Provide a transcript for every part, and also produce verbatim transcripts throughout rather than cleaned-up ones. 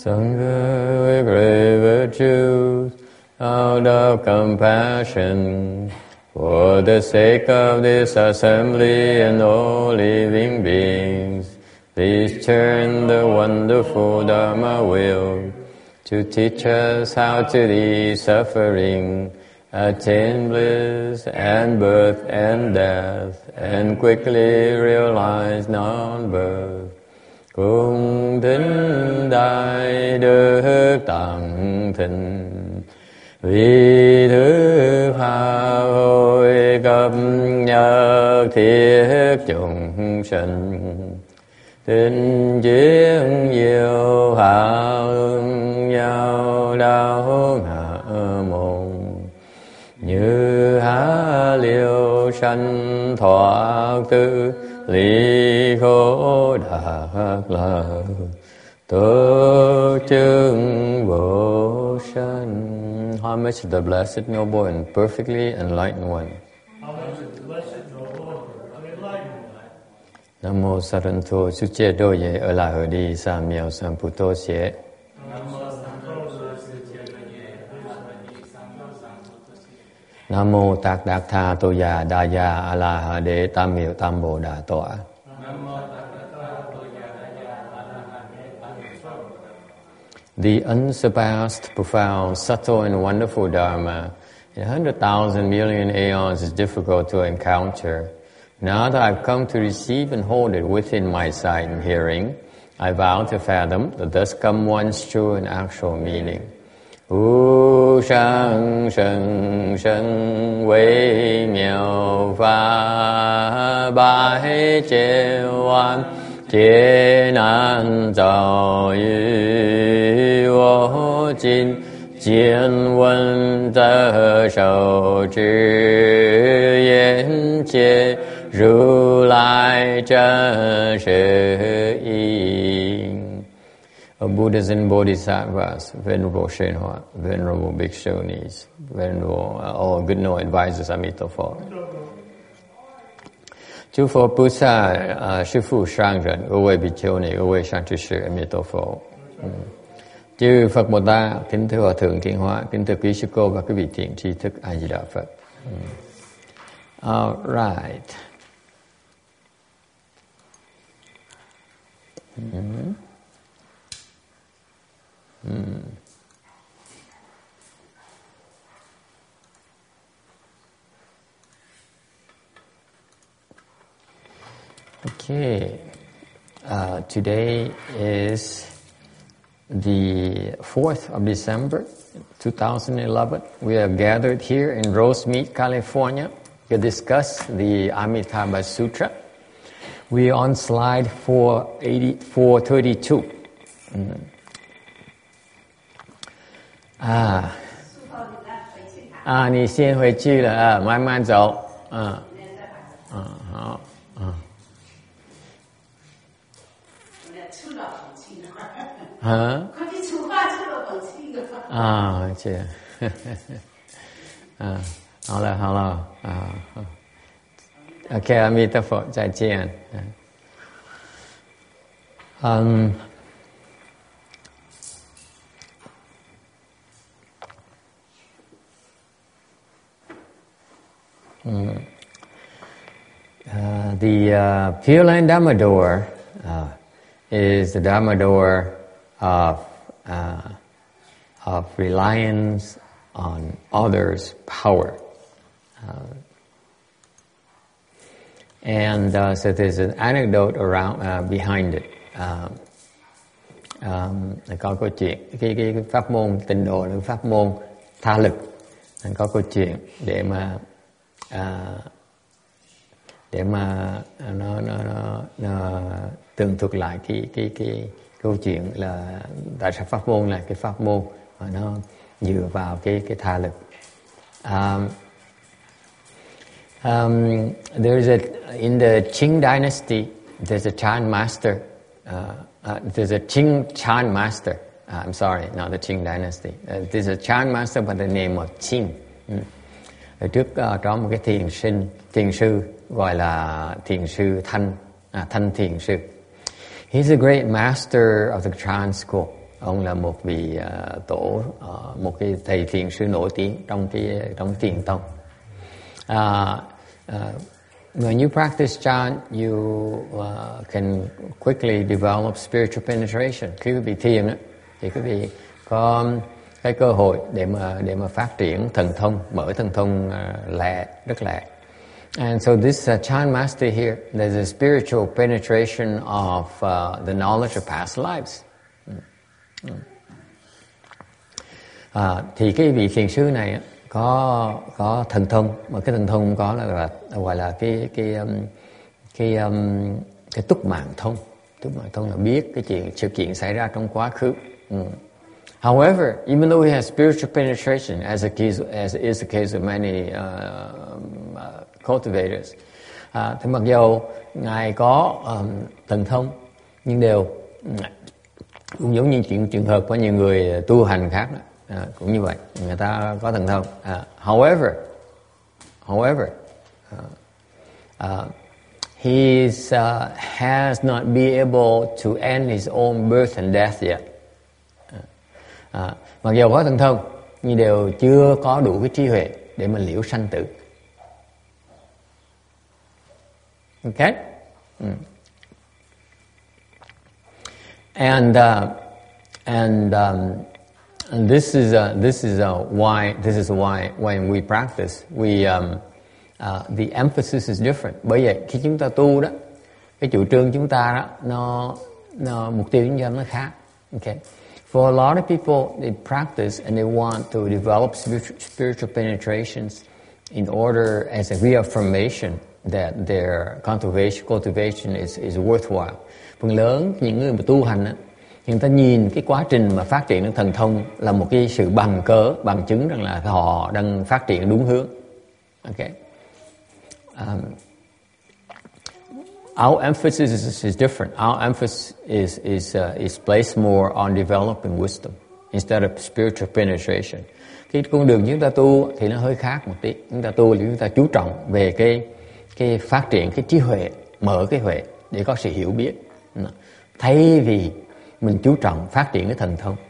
Sangha with great virtues out of compassion for the sake of this assembly and all living beings. Please turn the wonderful Dharma wheel to teach us how to ease suffering, attain bliss and birth and death, and quickly realize non-birth. Cung thính đại đức tặng thịnh, vì thứ pháp hội cập nhật thiết chúng sinh. Tình chiến diệu hảo nhau đau ngã môn, như há liêu sanh thoát tư lý khổ đạc lạc, tổ chứng vô sanh. Homage to the Blessed Noble and Perfectly Enlightened One. Nam mô Saranto Suche Doye ở lại ở đi sa miao san puto xie. Nam mô Tát Đạc Tha Tô Già Đa Già A La Ha Đế Tam Miệu Tam Bồ Đà Tọa. The unsurpassed, profound, subtle and wonderful Dharma in a hundred thousand million aeons is difficult to encounter. Now that I've come to receive and hold it within my sight and hearing, I vow to fathom the thus come one's true and actual meaning. Wu shang sheng sheng wei miao fa bai jie wan jie nan zao yu wo jin jian wen zhe shou zhi yan jie Ru Lai Zhen Shi Yi. Buddhas and Bodhisattvas, Venerable Shenhua, Venerable Bhikshunis, Venerable uh, all good no advisors, Amitabha. Chư Phật Bồ Sát, Sư Phụ Sang Rần, Ưu Huệ Bhikkhu Ni, Ưu Huệ Sang Trư Sư, Amitabha. Chư Phật Bồ Tát, kính thưa Hòa Thượng Thiện Hóa, kính thưa quý sư cô và quý vị thiện tri thức A Di Đà Phật. All right. Mm-hmm. Mm. Okay, uh, today is the fourth of December, two thousand eleven. We are gathered here in Rosemead, California to discuss the Amitabha Sutra. We are on slide four eighty, four thirty-two. Mm. À, à, 你先回去了啊，慢慢走啊，啊，好，啊，啊，啊，这，啊，好了，好了，啊。OK， 阿弥陀佛，再见。嗯，嗯，uh, the uh, Pure Land Dharma door uh, is the Dharma door of uh, of reliance on others' power. Uh, And uh, so there's an anecdote around uh, behind it. Uh, um, có câu chuyện cái, cái, cái pháp môn tịnh độ là pháp môn tha lực. Có câu chuyện để mà uh, để mà nó nó nó, nó tường thuật lại cái cái cái câu chuyện là tại sao pháp môn là cái pháp môn mà nó dựa vào cái cái tha lực. Um, Um, there's a in the Qing dynasty. There's a Chan master. Uh, uh, there's a Qing Chan master. Uh, I'm sorry, not the Qing dynasty. Uh, there's a Chan master by the name of Qing. Mm. Ở trước uh, có một cái thiền sinh, thiền sư gọi là thiền sư Thanh, uh, Thanh thiền sư. He's a great master of the Chan school, Ông là một vị uh, tổ, uh, một cái thầy thiền sư nổi tiếng trong cái trong thiền tông. Uh, uh, when you practice chant, you uh, can quickly develop spiritual penetration. Khi quý vị thiền á, thì quý vị có cái cơ hội để mà để mà phát triển thần thông, mở thần thông uh, lẹ, rất lẹ. And so this uh, chant master here, there's a spiritual penetration of uh, the knowledge of past lives. À, thì cái vị thiền sư này có có thần thông, mà cái thần thông có là, là gọi là cái cái um, cái um, cái túc mạng thông. Túc mạng thông là biết cái chuyện sự kiện xảy ra trong quá khứ. Mm. However, even though he has spiritual penetration, as a case, as is the case of many uh, uh, cultivators, uh, thì mặc dù ngài có um, thần thông, nhưng đều cũng giống như chuyện trường hợp của nhiều người tu hành khác đó. À, cũng như vậy, người ta có thần thông. Uh, however, however, uh, uh, he uh, has not been able to end his own birth and death yet. Uh, uh, mặc dù có thần thông, nhưng đều chưa có đủ cái trí huệ để mà liễu sanh tử. Okay? Mm. And uh, and um, and this is uh, this is uh, why this is why when we practice we um, uh, the emphasis is different. Bởi vậy khi chúng ta tu đó, cái chủ trương chúng ta đó nó nó mục tiêu chúng ta nó khác. Okay, for a lot of people they practice and they want to develop spiritual, spiritual penetrations in order as a reaffirmation that their cultivation cultivation is is worthwhile. Phần lớn những người mà tu hành á, người ta nhìn cái quá trình mà phát triển ng thần thông là một cái sự bằng cớ, bằng chứng rằng là họ đang phát triển đúng hướng. Okay. Um, our emphasis is, is different. Our emphasis is is uh, is placed more on developing wisdom instead of spiritual penetration. Cái con đường chúng ta tu thì nó hơi khác một tí. Chúng ta tu thì chúng ta chú trọng về cái cái phát triển cái trí huệ, mở cái huệ để có sự hiểu biết. Thay vì mình chú trọng phát triển cái thần thông.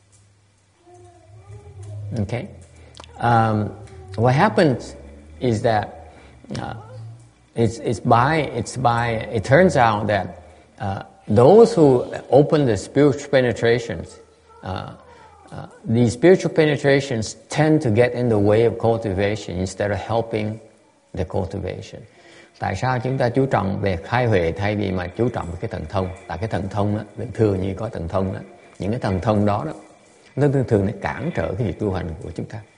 Okay. Um, what happens is that uh, it's it's by it's by it turns out that uh, those who open the spiritual penetrations, uh, uh, these spiritual penetrations tend to get in the way of cultivation instead of helping the cultivation. Tại sao chúng ta chú trọng về khai huệ thay vì mà chú trọng về cái thần thông? Tại cái thần thông đó, thường như có thần thông đó, những cái thần thông đó đó, nó thường thường nó cản trở cái việc tu hành của chúng ta.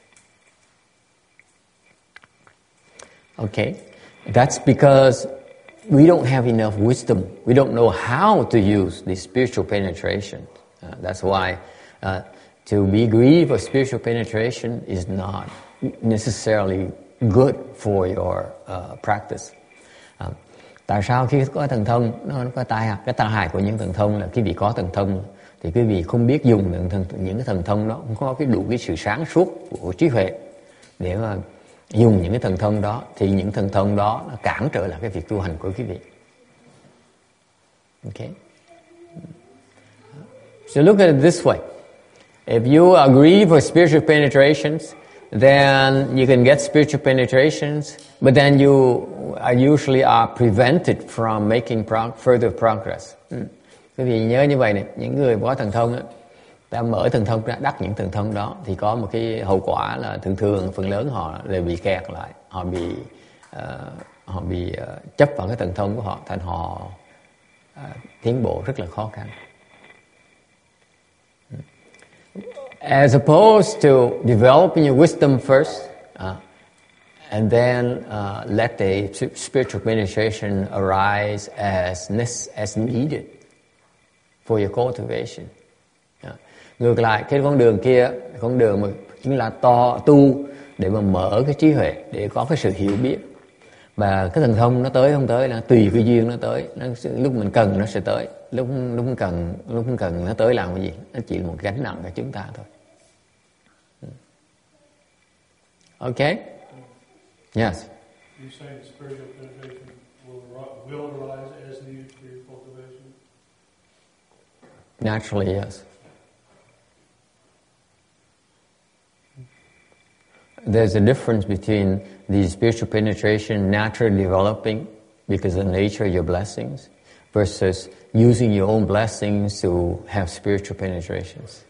Okay, that's because we don't have enough wisdom. We don't know how to use the spiritual penetration. Uh, that's why uh, to be greedy for spiritual penetration is not necessarily good for your uh, practice. À, tại sao khi có thần thông nó, nó có tai cái tai hại của những thần thông là quý vị có thần thông thì quý vị không biết dùng những, thần, những cái thần thông đó, không có cái đủ cái sự sáng suốt của trí huệ để mà dùng những cái thần thông đó, thì những thần thông đó nó cản trở lại cái việc tu hành của quý vị. Okay. So look at it this way. If you agree for spiritual penetrations, then you can get spiritual penetrations, but then you are usually are prevented from making pro- further progress. Ừ. Quý vị nhớ như vậy này, những người có thần thông á, ta mở thần thông ra, đắc những thần thông đó thì có một cái hậu quả là thường thường phần lớn họ đều bị kẹt lại, họ bị uh, họ bị uh, chấp vào cái thần thông của họ, thành họ uh, tiến bộ rất là khó khăn. As opposed to developing your wisdom first, uh, and then uh, let the spiritual penetration arise as as needed for your cultivation. Uh, ngược lại, cái con đường kia, con đường mà chính là to tu để mà mở cái trí huệ, để có cái sự hiểu biết. Và cái thần thông nó tới không tới là tùy cái duyên nó tới, nó, lúc mình cần nó sẽ tới, lúc lúc không cần lúc không cần nó tới làm cái gì, nó chỉ là một gánh nặng cho chúng ta thôi. Okay? Yes. You say spiritual penetration will will arise as needed for your cultivation? Naturally, yes. there's a difference between the spiritual penetration naturally developing because of the nature of your blessings versus using your own blessings to have spiritual penetrations.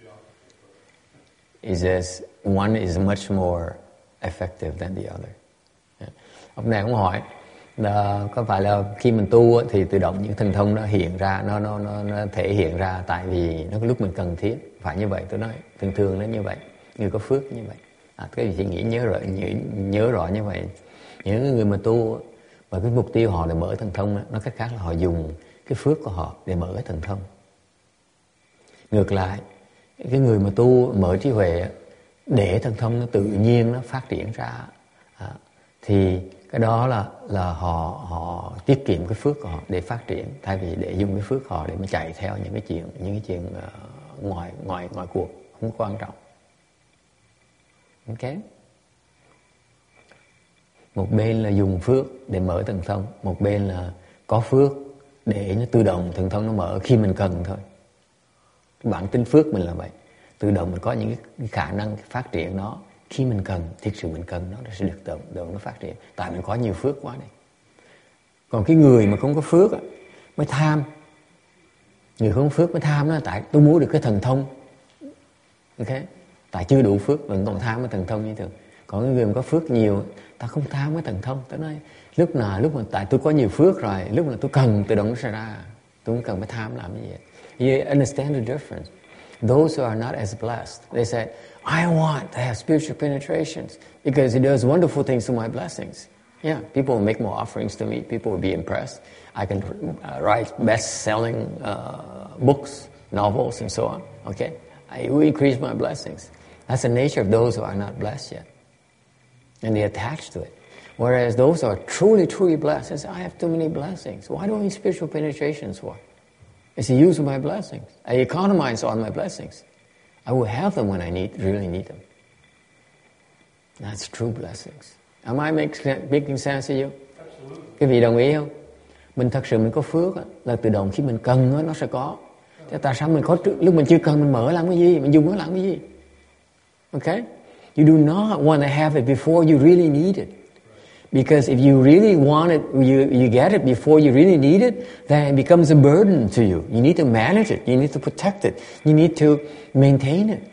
Is as one is much more effective than the other. Yeah. Ông này cũng hỏi là có phải là khi mình tu thì tự động những thần thông nó hiện ra, nó nó nó, nó thể hiện ra tại vì nó có lúc mình cần thiết, phải như vậy. Tôi nói thường thường nó như vậy, người có phước như vậy. À, cái gì chỉ nghĩ nhớ rõ nhớ, nhớ rõ như vậy. Những người mà tu và cái mục tiêu họ là mở thần thông, nó cách khác là họ dùng cái phước của họ để mở cái thần thông. Ngược lại, cái người mà tu mở trí huệ để thần thông nó tự nhiên nó phát triển ra, à, thì cái đó là là họ họ tiết kiệm cái phước của họ để phát triển, thay vì để dùng cái phước họ để mà chạy theo những cái chuyện những cái chuyện uh, ngoài ngoài ngoài cuộc không quan trọng. Ok. Một bên là dùng phước để mở thần thông, một bên là có phước để nó tự động thần thông nó mở khi mình cần thôi. Bản tính phước mình là vậy, tự động mình có những cái khả năng phát triển nó khi mình cần, thực sự mình cần nó sẽ được tự động nó phát triển, tại mình có nhiều phước quá đây. Còn cái người mà không có phước mới tham, người không có phước mới tham, nó là tại tôi muốn được cái thần thông, ok, tại chưa đủ phước vẫn còn tham cái thần thông như thường. Còn cái người mà có phước nhiều, ta không tham cái thần thông, ta nói lúc nào lúc mà tại tôi có nhiều phước rồi, lúc nào tôi cần tự động nó sẽ ra, tôi không cần phải tham làm cái gì. You understand the difference? Those who are not as blessed, they say, I want to have spiritual penetrations because it does wonderful things to my blessings. Yeah, people will make more offerings to me. People will be impressed. I can uh, write best-selling uh, books, novels, and so on. Okay, I will increase my blessings. That's the nature of those who are not blessed yet, and they attach to it. Whereas those who are truly, truly blessed, they say, I have too many blessings. Why do I need spiritual penetrations for? It's the use of my blessings. I economize on my blessings. I will have them when I need, really need them. That's true blessings. Am I make, making sense to you? Absolutely. Cái vị đồng ý không? Mình thật sự mình có phước là tự động khi mình cần nó sẽ có. Thế tại sao mình có lúc mình chưa cần mình mở làm cái gì? Mình dùng nó làm cái gì? Okay? You do not want to have it before you really need it. Because if you really want it, you, you get it before you really need it, then it becomes a burden to you. You need to manage it. You need to protect it. You need to maintain it.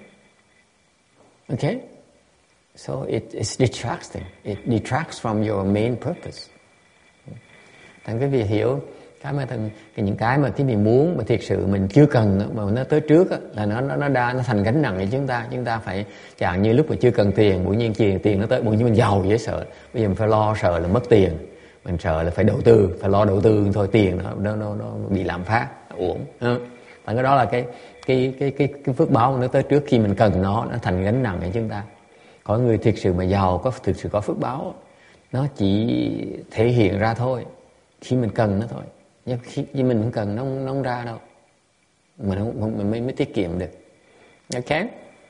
Okay? So it, it's distracting. It detracts from your main purpose. Thành cái việc hiểu cái mà thành cái những cái mà cái mình muốn mà thiệt sự mình chưa cần mà nó tới trước á, là nó nó nó đa nó thành gánh nặng cho chúng ta. Chúng ta phải chẳng như lúc mà chưa cần tiền, bỗng nhiên tiền tiền nó tới, bỗng nhiên mình giàu dễ sợ. Bây giờ mình phải lo sợ là mất tiền, mình sợ là phải đầu tư, phải lo đầu tư thôi, tiền nó nó nó, nó bị lạm phát, uổng. Thành cái đó là cái cái cái cái cái phước báo nó tới trước khi mình cần nó, nó thành gánh nặng cho chúng ta. Có người thiệt sự mà giàu có thực sự có phước báo, nó chỉ thể hiện ra thôi khi mình cần nó thôi. Nhưng khi nhưng mình không cần nó, nó không ra đâu, mình không mình mới, mới tiết kiệm được. Okay.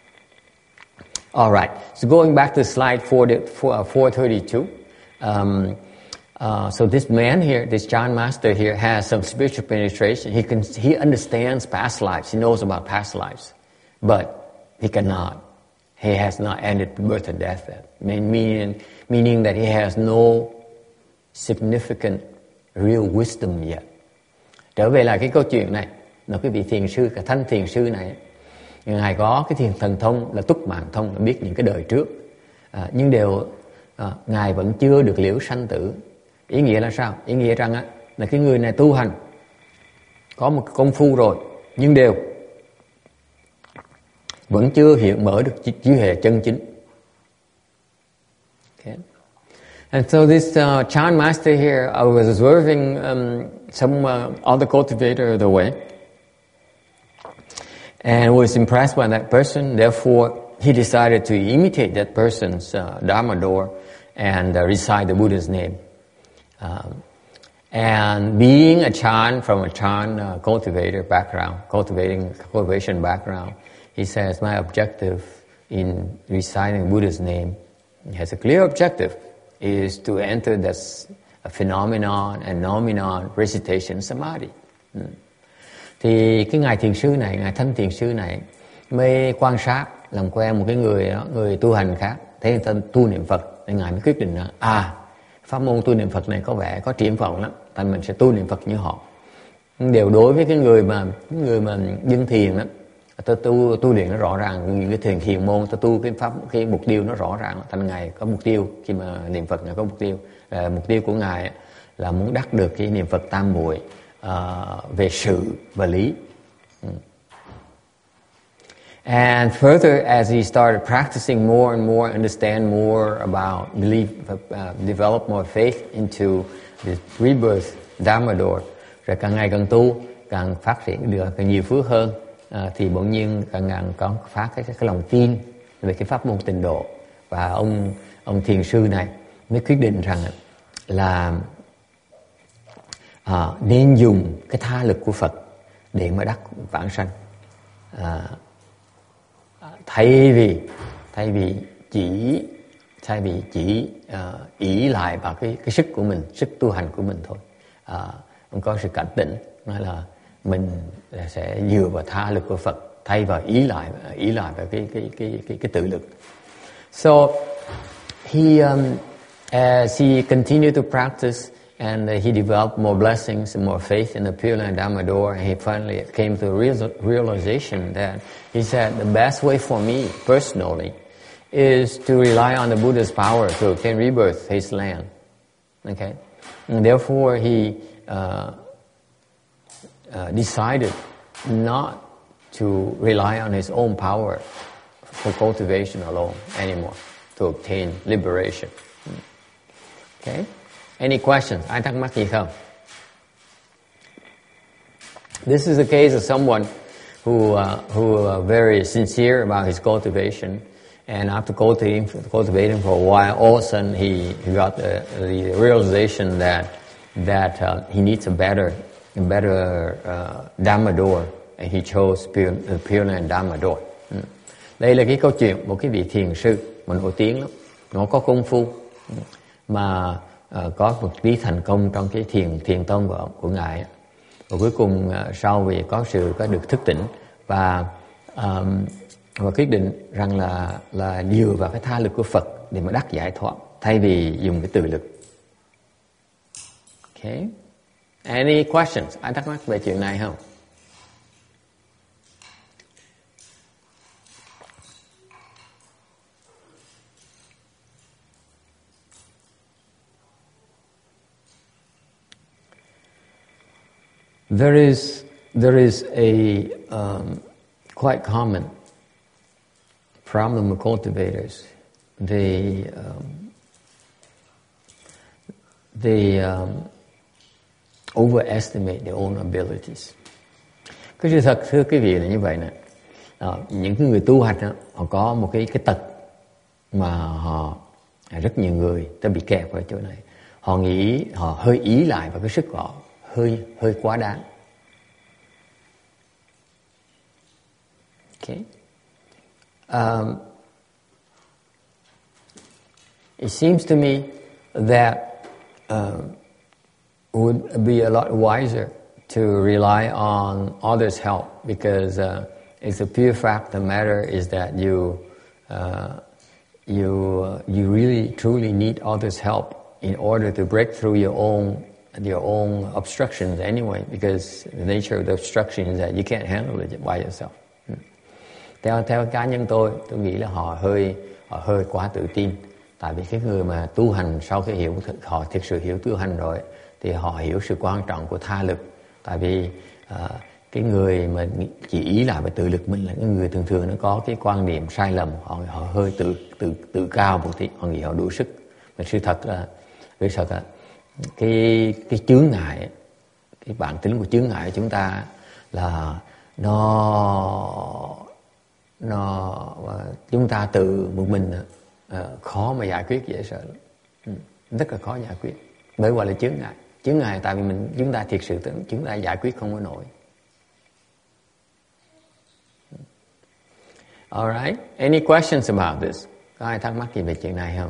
All right. So going back to slide four thirty-two. Um, uh, so this man here, this John Master here, has some spiritual penetration. He can he understands past lives. He knows about past lives, but he cannot. He has not ended birth and death yet. Meaning meaning that he has no significant real wisdom yet. Trở về lại cái câu chuyện này, là cái vị thiền sư, cả thanh thiền sư này, ngài có cái thiền thần thông là túc mạng thông, là biết những cái đời trước, à, nhưng đều à, ngài vẫn chưa được liễu sanh tử. Ý nghĩa là sao? Ý nghĩa rằng á, là cái người này tu hành có một công phu rồi, nhưng đều vẫn chưa hiện mở được trí huệ chân chính. Okay. And so this uh, Chan master here, I was observing um, some uh, other cultivator of the way, and was impressed by that person. Therefore, he decided to imitate that person's uh, Dharma door and uh, recite the Buddha's name. Um, and being a Chan from a Chan uh, cultivator background, cultivating cultivation background, he says, my objective in reciting Buddha's name, he has a clear objective, is to enter this phenomenon and nomenon recitation samadhi. Ừ. Thì cái ngài thiền sư này, ngài thanh thiền sư này mới quan sát, làm quen một cái người đó, người tu hành khác, Thế người ta tu niệm Phật, nên Ngài mới quyết định là à, pháp môn tu niệm Phật này có vẻ có triển vọng lắm, tại mình sẽ tu niệm Phật như họ. Đều đối với cái người mà cái người mà dân thiền đó, ta tu tu luyện nó rõ ràng, những cái thiền thiền môn ta tu cái pháp cái mục tiêu nó rõ ràng. Thành Ngài có mục tiêu, khi mà niệm Phật Ngài có mục tiêu, à, mục tiêu của Ngài là muốn đắc được cái niệm Phật tam muội à, về sự và lý. And further, as he started practicing more and more, understand more about belief, uh, develop more faith into the rebirth Dharma door, rồi càng ngày càng tu, càng phát triển được càng nhiều phước hơn, à, thì bỗng nhiên càng ngày có phát cái, cái, cái lòng tin về cái pháp môn tịnh độ. Và ông ông thiền sư này mới quyết định rằng là à, nên dùng cái tha lực của Phật để mà đắc vãng sanh. À, thay vì thay vì chỉ thay vì chỉ uh, ỷ lại vào cái cái sức của mình, sức tu hành của mình thôi. Uh, ông có sự cảnh tỉnh nói là mình sẽ dựa vào tha lực của Phật thay vào ý lại ý lại vào cái cái cái cái cái tự lực. So he um, as he continued to practice and he developed more blessings and more faith in the Pure Land Dharma door, and he finally came to a real, realization that he said the best way for me personally is to rely on the Buddha's power to obtain rebirth, his land. Okay, and therefore he uh, uh, decided not to rely on his own power for cultivation alone anymore to obtain liberation. Okay. Any questions? Ai thắc mắc gì không? This is the case of someone who uh, who uh, very sincere about his cultivation, and after cultivating cultivating for a while, all of a sudden he, he got the, the realization that that uh, he needs a better a better uh, Dhamma door, and he chose Pure, the Pure Land Dhamma door. Mm. Đây là cái câu chuyện một cái vị thiền sư mà nổi tiếng lắm, nó có công phu mà Uh, có một tí thành công trong cái thiền thiền tông của của ngài, và cuối cùng uh, sau vì có sự có được thức tỉnh và um, và quyết định rằng là là dựa vào cái tha lực của Phật để mà đắc giải thoát thay vì dùng cái tự lực. Okay. Any questions? Ai thắc mắc về chuyện này không? There is there is a um, quite common problem with cultivators. They um, they um, overestimate their own abilities. Cái sự thật thưa quý vị là như vậy nè. À, những cái người tu hành đó, họ có một cái cái tật mà họ rất nhiều người ta bị kẹt ở chỗ này. Họ nghĩ họ hơi ý lại vào cái sức của họ. hơi hơi quá đáng. Okay. Um, it seems to me that uh, it would be a lot wiser to rely on others' help, because uh, it's a pure fact. The matter is that you uh, you uh, you really truly need others' help in order to break through your own your own obstructions anyway, because the nature of the obstruction is that you can't handle it by yourself. Theo theo cá nhân tôi, tôi nghĩ là họ hơi họ hơi quá tự tin. Tại vì cái người mà tu hành sau khi hiểu họ thực sự hiểu tu hành rồi thì họ hiểu sự quan trọng của tha lực. Tại vì uh, cái người mà chỉ ý lại về tự lực mình là cái người thường thường nó có cái quan niệm sai lầm, họ họ hơi tự tự tự cao một tí, họ nghĩ họ đủ sức. Mà sự thật là sự thật là cái cái chướng ngại, cái bản tính của chướng ngại của chúng ta là nó nó chúng ta tự một mình uh, khó mà giải quyết, dễ sợ lắm. Ừ, rất là khó giải quyết, bởi gọi là chướng ngại. Chướng ngại tại vì mình chúng ta thiệt sự chúng ta giải quyết không có nổi. Alright, any questions about this? Có ai thắc mắc gì về chuyện này không?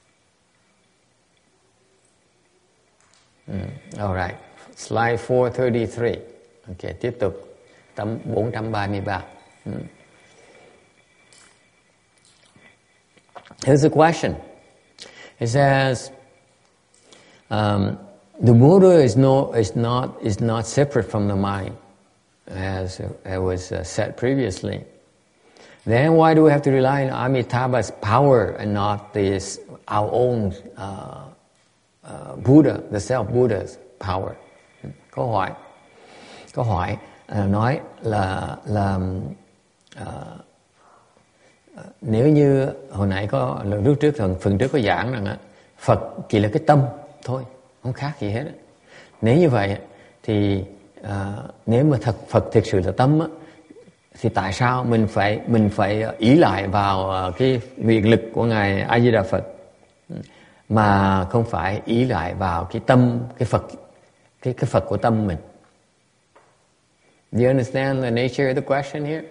Mm, alright, slide four thirty-three. Ok, tiếp tục tấm bốn trăm ba mươi ba. Mm. Here's the question. It says, um, the Buddha is no, is not, is not separate from the mind, as it was uh, said previously. Then why do we have to rely on Amitabha's power and not this our own uh, uh, Buddha, the self Buddha's power? Câu hỏi, câu hỏi uh, nói là là uh, uh, nếu như hồi nãy có lúc trước phần phần trước có giảng rằng Phật chỉ là cái tâm thôi, không khác gì hết. Nếu như vậy thì uh, nếu mà thật Phật thực sự là tâm á, thì tại sao mình phải mình phải ý lại vào cái nguyện lực của ngài A Di Đà Phật mà không phải ý lại vào cái tâm cái Phật cái cái Phật của tâm mình? Do you understand the nature of the question here?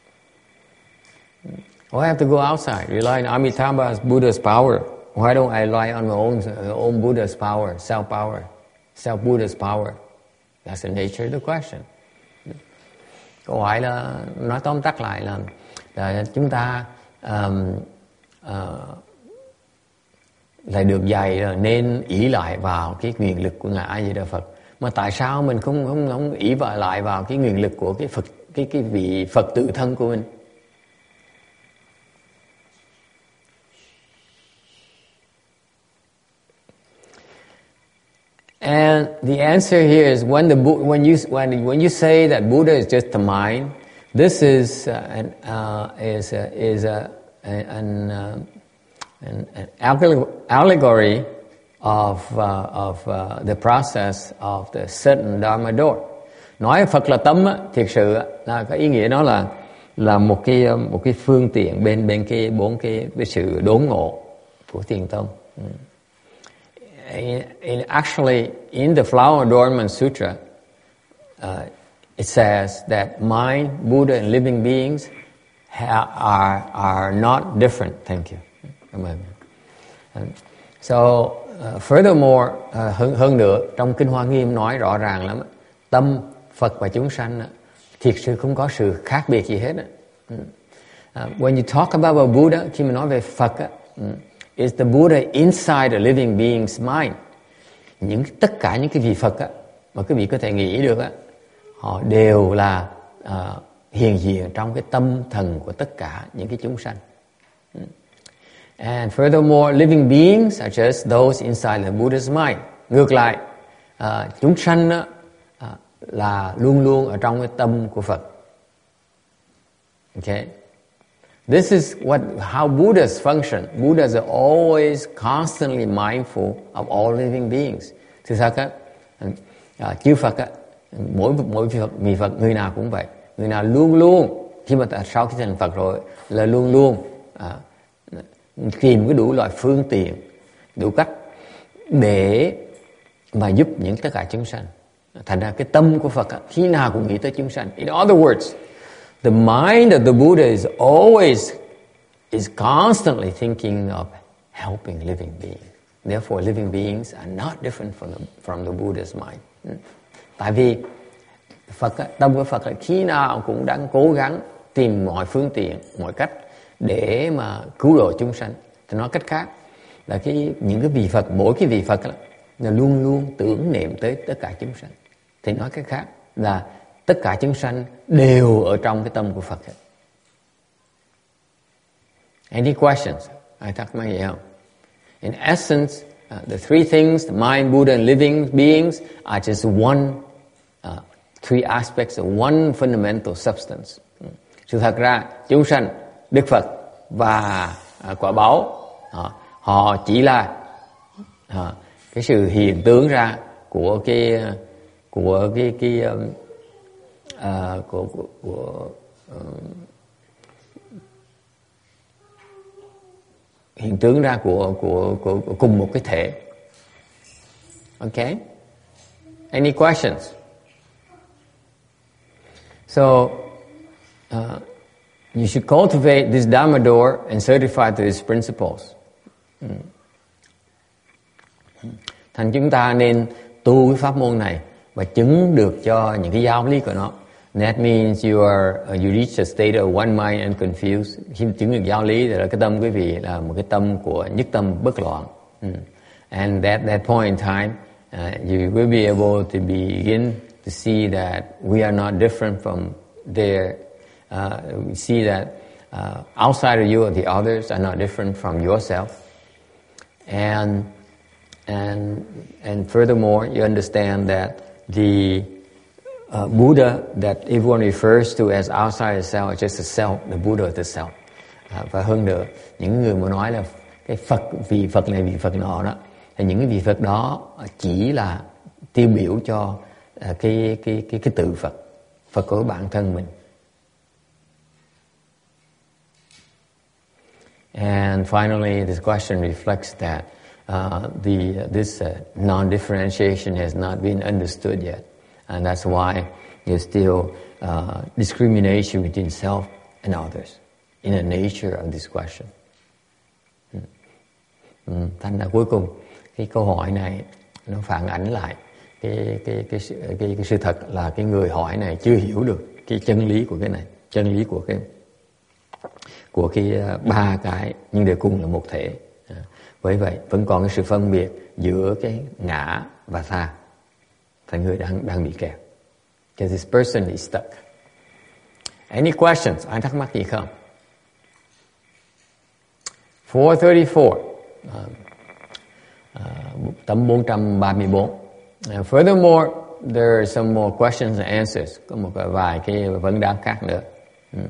Why have to go outside, rely on Amitabha's Buddha's power? Why don't I rely on my own own Buddha's power, self power, self Buddha's power? That's the nature of the question. Câu hỏi là nói tóm tắt lại là, là chúng ta um, uh, lại được dạy là nên ý lại vào cái nguyện lực của ngài A Di Đà Phật. Mà tại sao mình không không không ý vào lại vào cái nguyện lực của cái Phật cái cái vị Phật tự thân của mình? And the answer here is when the when you when when you say that Buddha is just the mind, this is uh, an uh, is a, is a, an, uh, an an allegory of uh, of uh, the process of the certain Dharma door. Nói Phật là tâm á, thiệt sự là cái ý nghĩa đó là là một cái một cái phương tiện bên bên cái bốn cái cái sự đốn ngộ của thiền tông. Mm. In, in actually, in the Flower Adornment Sutra, uh, it says that mind, Buddha, and living beings ha- are are not different. Thank you. And so, uh, furthermore, uh, hơn hơn nữa, trong Kinh Hoa Nghiêm nói rõ ràng lắm, tâm, Phật và chúng sanh thiệt sự không có sự khác biệt gì hết. Uh, when you talk about a Buddha, khi mà nói về Phật, uh, is the Buddha inside a living being's mind? Những tất cả những cái vị Phật á, mà quý vị có thể nghĩ được á, họ đều là uh, hiện diện trong cái tâm thần của tất cả những cái chúng sanh. And furthermore, living beings are just those inside the Buddha's mind. Ngược lại, uh, chúng sanh á, uh, là luôn luôn ở trong cái tâm của Phật. Okay. This is what how Buddhas function. Buddhas are always constantly mindful of all living beings. Thực ra á, à, chư Phật á, mỗi mỗi vị Phật, vị Phật người nào cũng vậy. Người nào luôn luôn khi mà sau khi thành Phật rồi là luôn luôn à, tìm cái đủ loại phương tiện, đủ cách để mà giúp những tất cả chúng sanh. Thành ra cái tâm của Phật á, khi nào cũng nghĩ tới chúng sanh. In other words, the mind of the Buddha is always, is constantly thinking of helping living beings. Therefore, living beings are not different from the, from the Buddha's mind. Tại vì Phật, tâm của Phật là khi nào cũng đang cố gắng tìm mọi phương tiện, mọi cách để mà cứu độ chúng sanh. Thì nói cách khác là cái những cái vị Phật, mỗi cái vị Phật là, là luôn luôn tưởng niệm tới tất cả chúng sanh. Thì nói cách khác là tất cả chúng sanh đều ở trong cái tâm của Phật hết. Any questions? Ai thắc mắc gì không? In essence, uh, the three things, the mind, Buddha, and living beings are just one, uh, three aspects of one fundamental substance. Sự thật ra, chúng sanh, Đức Phật và uh, quả báo, uh, họ chỉ là uh, cái sự hiện tướng ra của cái của cái cái um, uh, của của, của um, hiện tướng ra của, của của của cùng một cái thể. Okay? Any questions? So, uh, you should cultivate this Dhamma door and certify to its principles. Mm. Thành chúng ta nên tu cái pháp môn này và chứng được cho những cái giáo lý của nó That means you are uh, you reach a state of one mind and confused. Khi chứng được giáo lý thì là cái tâm quý vị là một cái tâm của nhất tâm bất loạn. Mm. And at that point in time, uh, you will be able to begin to see that we are not different from their. Uh, we see that uh, outside of you, the others are not different from yourself. And and and furthermore, you understand that the Uh, Buddha that everyone refers to as outside the self is just the self, the Buddha of the self. Uh, và hơn nữa, những người mà nói là cái Phật, vị Phật này, vị Phật nọ đó, thì những cái vị Phật đó chỉ là tiêu biểu cho uh, cái cái cái cái tự Phật, Phật của bản thân mình. And finally, this question reflects that uh, the this uh, non-differentiation has not been understood yet. And that's why there's still uh, discrimination between self and others in the nature of this question. Mm. Thành ra cuối cùng cái câu hỏi này nó phản ánh lại cái cái cái sự, cái cái sự thật là cái người hỏi này chưa hiểu được cái chân lý của cái này, chân lý của cái của cái uh, ba cái nhưng đều cùng là một thể. Uh, với vậy vẫn còn cái sự phân biệt giữa cái ngã và tha. Thành người đang đang bị kẹt. Because this person is stuck. Any questions? Ai thắc mắc gì không? four thirty-four. Uh, uh, tấm bốn trăm ba mươi bốn. Uh, furthermore, there are some more questions and answers. Có một vài cái vấn đáp khác nữa. Hmm.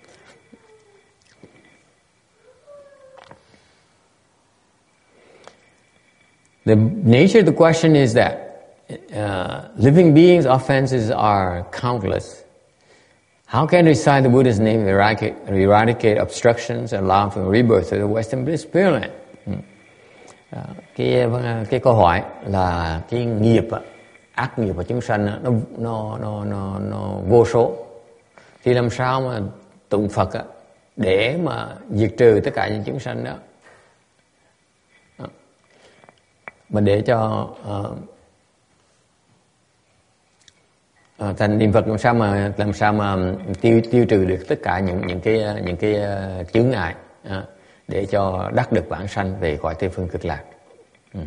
The nature of the question is that Uh, living beings' offenses are countless. How can recite the Buddha's name eradicate, eradicate obstructions and allow for rebirth to the Western Bliss Pure Land? Hmm. Uh, cái cái câu hỏi là cái nghiệp, ác nghiệp của chúng sanh nó nó nó nó nó vô số. Thì làm sao mà tụng Phật để mà diệt trừ tất cả những chúng sanh đó? Uh, mà để cho uh, À, thành niệm Phật làm sao mà làm sao mà tiêu tiêu trừ được tất cả những những cái những cái uh, chướng ngại uh, để cho đắc được vãng sanh về cõi Tây Phương Cực Lạc. Mm.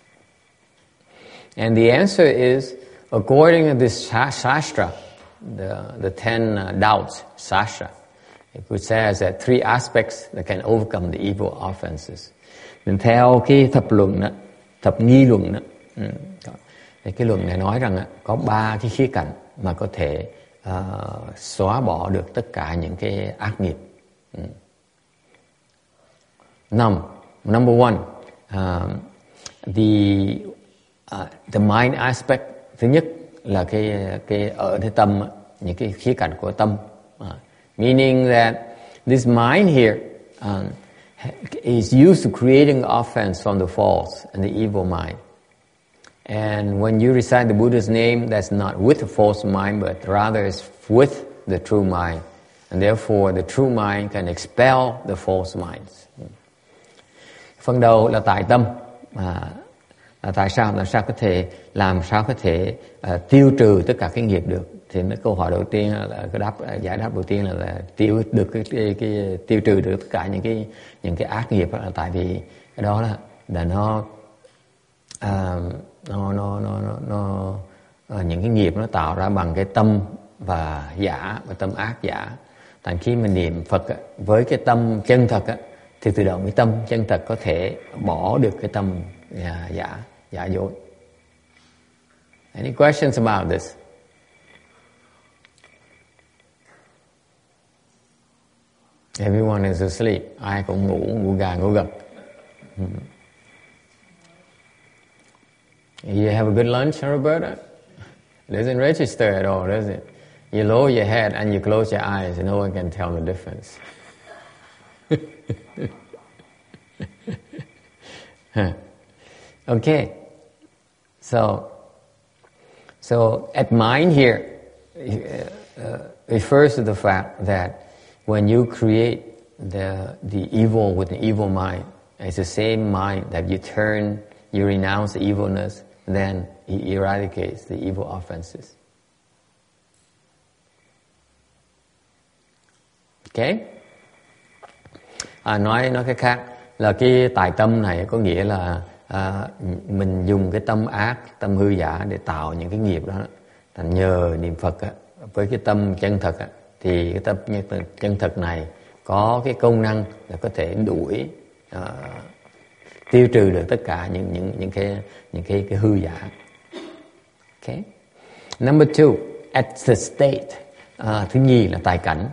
And the answer is according to this shastra, the the ten uh, doubts shastra, which says that three aspects that can overcome the evil offenses. Mình theo cái thập luận đó, thập nghi luận đó. Mm. Thì cái luận này nói rằng có ba cái khía cạnh mà có thể uh, xóa bỏ được tất cả những cái ác nghiệp. Mm. Number, number one, uh, the uh, the mind aspect. Thứ nhất là cái cái ở cái tâm, những cái khía cạnh của tâm. Uh, meaning that this mind here um, is used to creating offense from the false and the evil mind. And when you recite the Buddha's name, that's not with the false mind, but rather is with the true mind. And therefore, the true mind can expel the false minds. Phần đầu là tại tâm. À, là tại sao? Làm sao có thể làm sao có thể uh, tiêu trừ tất cả cái nghiệp được? Thì nó câu hỏi đầu tiên là cái đáp giải đáp đầu tiên là, là tiêu được cái, cái, cái tiêu trừ được tất cả những cái những cái ác nghiệp, là tại vì cái đó là là nó uh, nó nó nó nó, nó uh, những cái nghiệp nó tạo ra bằng cái tâm và giả và tâm ác giả. Thành khi mình niệm Phật á, với cái tâm chân thật á, thì tự động cái tâm chân thật có thể bỏ được cái tâm giả giả, giả dối. Any questions about this? Everyone is asleep. Ai cũng ngủ, ngủ gà, ngủ gật. Hmm. You have a good lunch, Roberta? It doesn't register at all, does it? You lower your head and you close your eyes and no one can tell the difference. Okay. So, so at mind here uh, uh, refers to the fact that when you create the the evil with an evil mind, it's the same mind that you turn, you renounce the evilness, then he eradicates the evil offenses. Ok. À, nói nói cái khác là cái tài tâm này có nghĩa là à, mình dùng cái tâm ác, tâm hư giả để tạo những cái nghiệp đó. Thành nhờ niệm Phật á, với cái tâm chân thật á, thì cái tâm chân thật này có cái công năng là có thể đuổi uh, tiêu trừ được tất cả những những những cái những cái cái hư giả. Okay. Number two, at the state. Uh, thứ nhì là tài cảnh.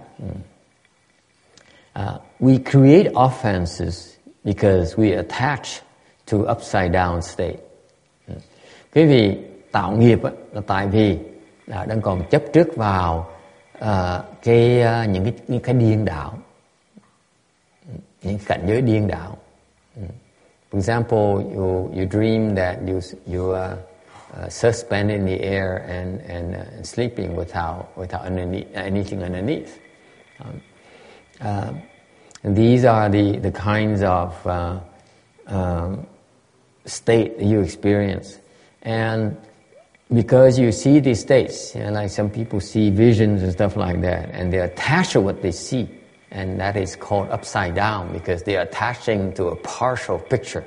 Uh, we create offenses because we attach to upside down state. Cái vì tạo nghiệp á, là tại vì là đang còn chấp trước vào uh, cái uh, những cái những cái điên đảo, những cảnh giới điên đảo. For example, you you dream that you you are uh, suspended in the air and and, uh, and sleeping without without underneath, anything underneath. Um, uh, and these are the the kinds of uh, um, state that you experience, and because you see these states, you know, like some people see visions and stuff like that, and they're attached to what they see. And that is called upside down because they are attaching to a partial picture.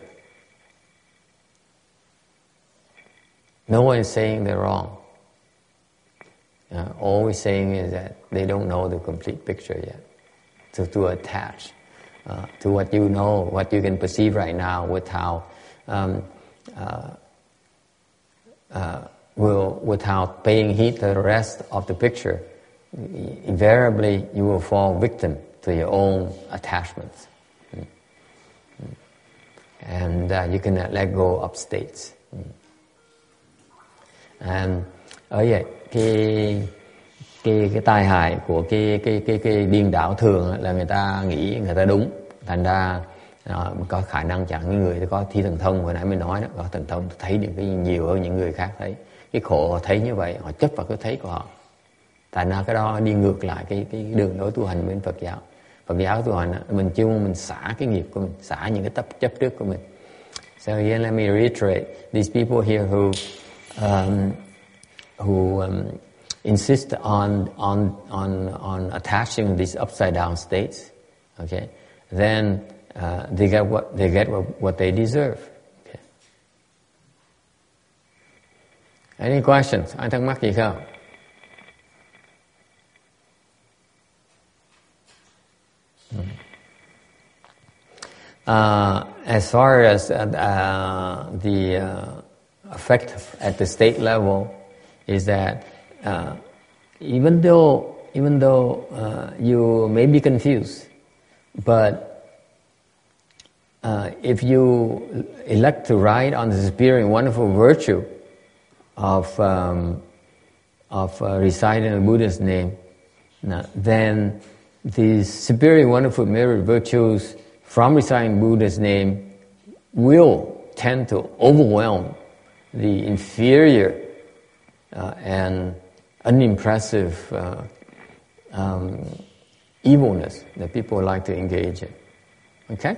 No one is saying they're wrong. Uh, all we're saying is that they don't know the complete picture yet. So to attach uh, to what you know, what you can perceive right now with how, um, uh, uh, will, without paying heed to the rest of the picture, invariably you will fall victim to your own attachments. And uh, you cannot let go of states. And ở vậy cái cái cái tai hại của cái cái cái cái điên đảo thường là người ta nghĩ người ta đúng, thành ra uh, có khả năng chẳng những người có thi thần thông, hồi nãy mình nói đó, có thần thông thấy được cái nhiều hơn những người khác thấy. Cái khổ họ thấy như vậy, họ chấp vào cái thấy của họ. Tại ra cái đó đi ngược lại cái cái đường lối tu hành bên Phật giáo. Phật giáo tu hành mình chưa mình xả cái nghiệp của mình, xả những cái chấp chấp trước của mình. So again, let me reiterate: these people here who um, who um, insist on on on on attaching these upside down states, okay, then uh, they get what they get what, what they deserve. Okay. Any questions? Ai thắc mắc gì không? Uh, as far as uh, uh, the uh, effect at the state level is that uh, even though even though uh, you may be confused, but uh, if you elect to ride on the superior and wonderful virtue of um, of uh, reciting the Buddha's name, then these superior wonderful merit virtues from reciting Buddha's name will tend to overwhelm the inferior uh, and unimpressive uh, um, evilness that people like to engage in. Okay?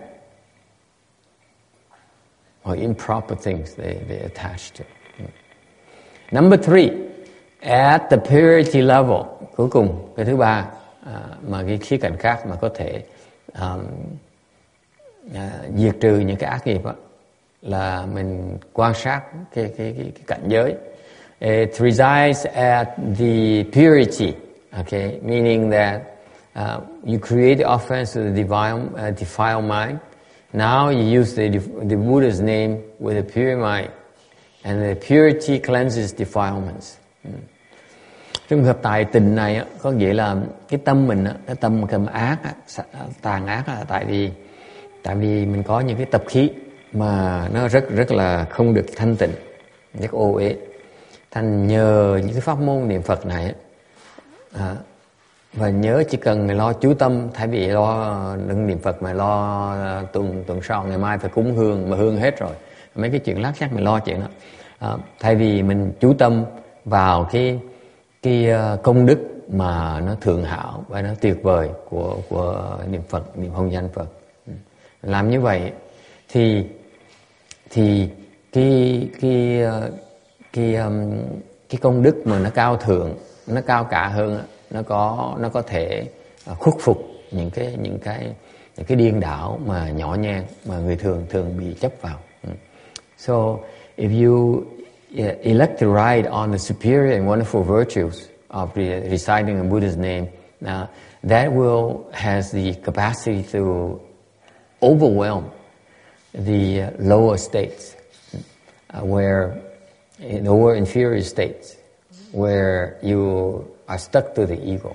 Or improper things they, they attach to. Number three, at the purity level, cuối cùng, cái thứ ba, uh, mà cái khía cạnh khác mà có thể um, uh, diệt trừ những cái ác nghiệp đó, là mình quan sát cái, cái, cái, cái cảnh giới. It resides at the purity, okay, meaning that uh, you create the offense to the defile, uh, defile mind. Now you use the, the Buddha's name with a pure mind, and the purity cleanses defilements. Mm. Trường hợp tài tình này có nghĩa là cái tâm mình, cái tâm cầm ác, tàn ác là tại vì tại vì mình có những cái tập khí mà nó rất rất là không được thanh tịnh, rất ô uế. Thành nhờ những cái pháp môn niệm Phật này à, và nhớ chỉ cần mình lo chú tâm, thay vì lo đừng niệm Phật mà lo tuần tuần sau ngày mai phải cúng hương mà hương hết rồi, mấy cái chuyện lát nhác mình lo chuyện đó. À, thay vì mình chú tâm vào cái cái công đức mà nó thượng hảo và nó tuyệt vời của của niệm Phật, niệm hồng danh Phật, làm như vậy thì thì cái cái cái um, cái công đức mà nó cao thượng, nó cao cả hơn, nó có nó có thể khuất phục những cái những cái những cái điên đảo mà nhỏ nhen mà người thường thường bị chấp vào. So if you elect to ride on the superior and wonderful virtues of reciting a Buddha's name, now that will has the capacity to overwhelm the lower states, uh, where lower inferior states, where you are stuck to the ego.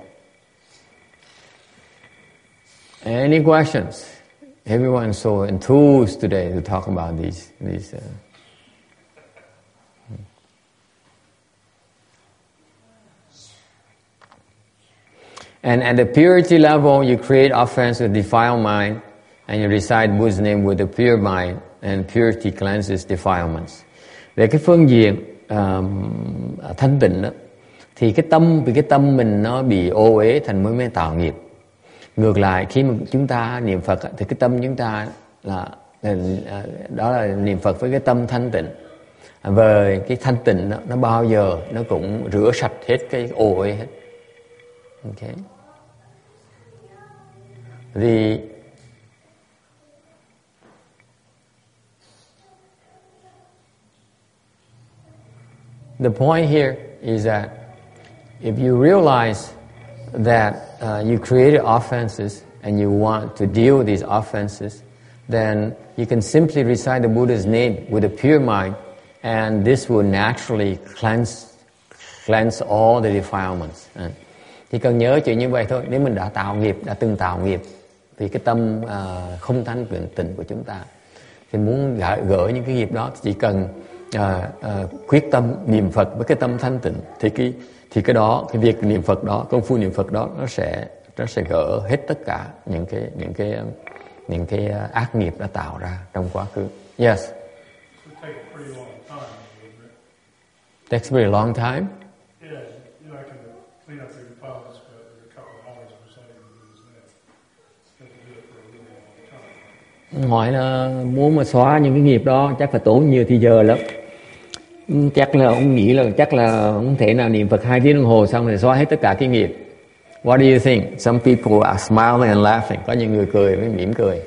Any questions? Everyone's so enthused today to talk about these these. Uh, And at the purity level, you create offense with defiled mind, and you recite Buddha's name with a pure mind, and purity cleanses defilements. Về cái phương diện um, thanh tịnh đó, thì cái tâm vì cái tâm mình nó bị ô uế thành mới mới tạo nghiệp. Ngược lại khi mà chúng ta niệm Phật thì cái tâm chúng ta là, là đó là niệm Phật với cái tâm thanh tịnh. Về cái thanh tịnh đó, nó bao giờ nó cũng rửa sạch hết cái ô uế hết. Okay. The the point here is that if you realize that uh, you created offenses and you want to deal with these offenses, then you can simply recite the Buddha's name with a pure mind, and this will naturally cleanse cleanse all the defilements. Uh, Chỉ cần nhớ chuyện như vậy thôi. Nếu mình đã tạo nghiệp, đã từng tạo nghiệp, thì cái tâm uh, không thanh tịnh của chúng ta, thì muốn gỡ, gỡ những cái nghiệp đó, thì chỉ cần uh, uh, quyết tâm niệm Phật với cái tâm thanh tịnh, thì cái thì cái đó, cái việc niệm Phật đó, công phu niệm Phật đó, nó sẽ nó sẽ gỡ hết tất cả những cái những cái những cái ác nghiệp đã tạo ra trong quá khứ. Yes. Takes a pretty long time. Hỏi là muốn mà xóa những cái nghiệp đó chắc phải tốn nhiều thời giờ lắm. Chắc là ông nghĩ là chắc là không thể nào niệm Phật hai tiếng đồng hồ xong rồi xóa hết tất cả cái nghiệp. What do you think? Some people are smiling and laughing. Có những người cười với mỉm cười.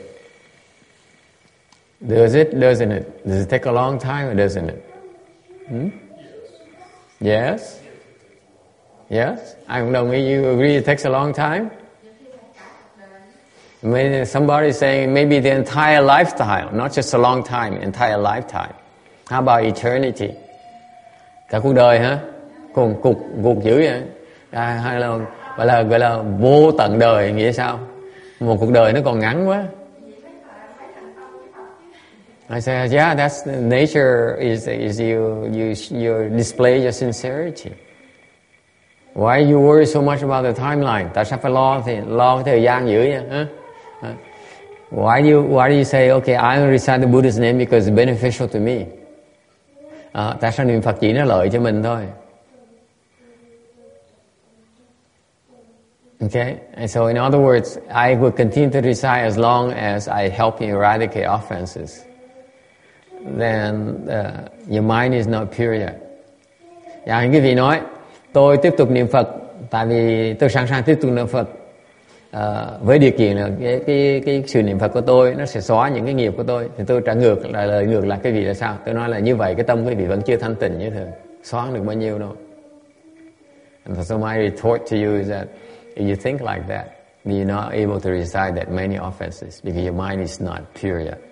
Does it? Doesn't it? Does it take a long time or doesn't it? Hmm? Yes. Yes. I don't know. You agree it takes a long time? Maybe somebody saying maybe the entire lifetime, not just a long time, entire lifetime. How about eternity? Cả cuộc đời hả? Cùng cục cục dữ vậy? À, hay là gọi là gọi là vô tận đời nghĩa sao? Một cuộc đời nó còn ngắn quá. I said, yeah, that's nature is is you you you display your sincerity. Why you worry so much about the timeline? Tại sao phải lo thì lo cái thời gian dữ vậy? Huh? Why do you why do you say okay? I will recite the Buddha's name because it's beneficial to me. À, tại sao niệm Phật chỉ nó lợi cho mình thôi? Okay, and so in other words, I will continue to recite as long as I help you eradicate offenses. Then uh, your mind is not pure yet. Dạ, những cái vị nói, tôi tiếp tục niệm Phật, tại vì tôi sẵn sàng tiếp tục niệm Phật. Uh, với điều kiện là cái, cái, cái sự niệm Phật của tôi nó sẽ xóa những cái nghiệp của tôi, thì tôi trả ngược lại lời ngược lại cái vị là sao? Tôi nói là như vậy cái tâm quý vị vẫn chưa thanh tịnh như thường, xóa được bao nhiêu đâu. And so my retort to you is that if you think like that, you're not able to recite that many offenses because your mind is not pure yet.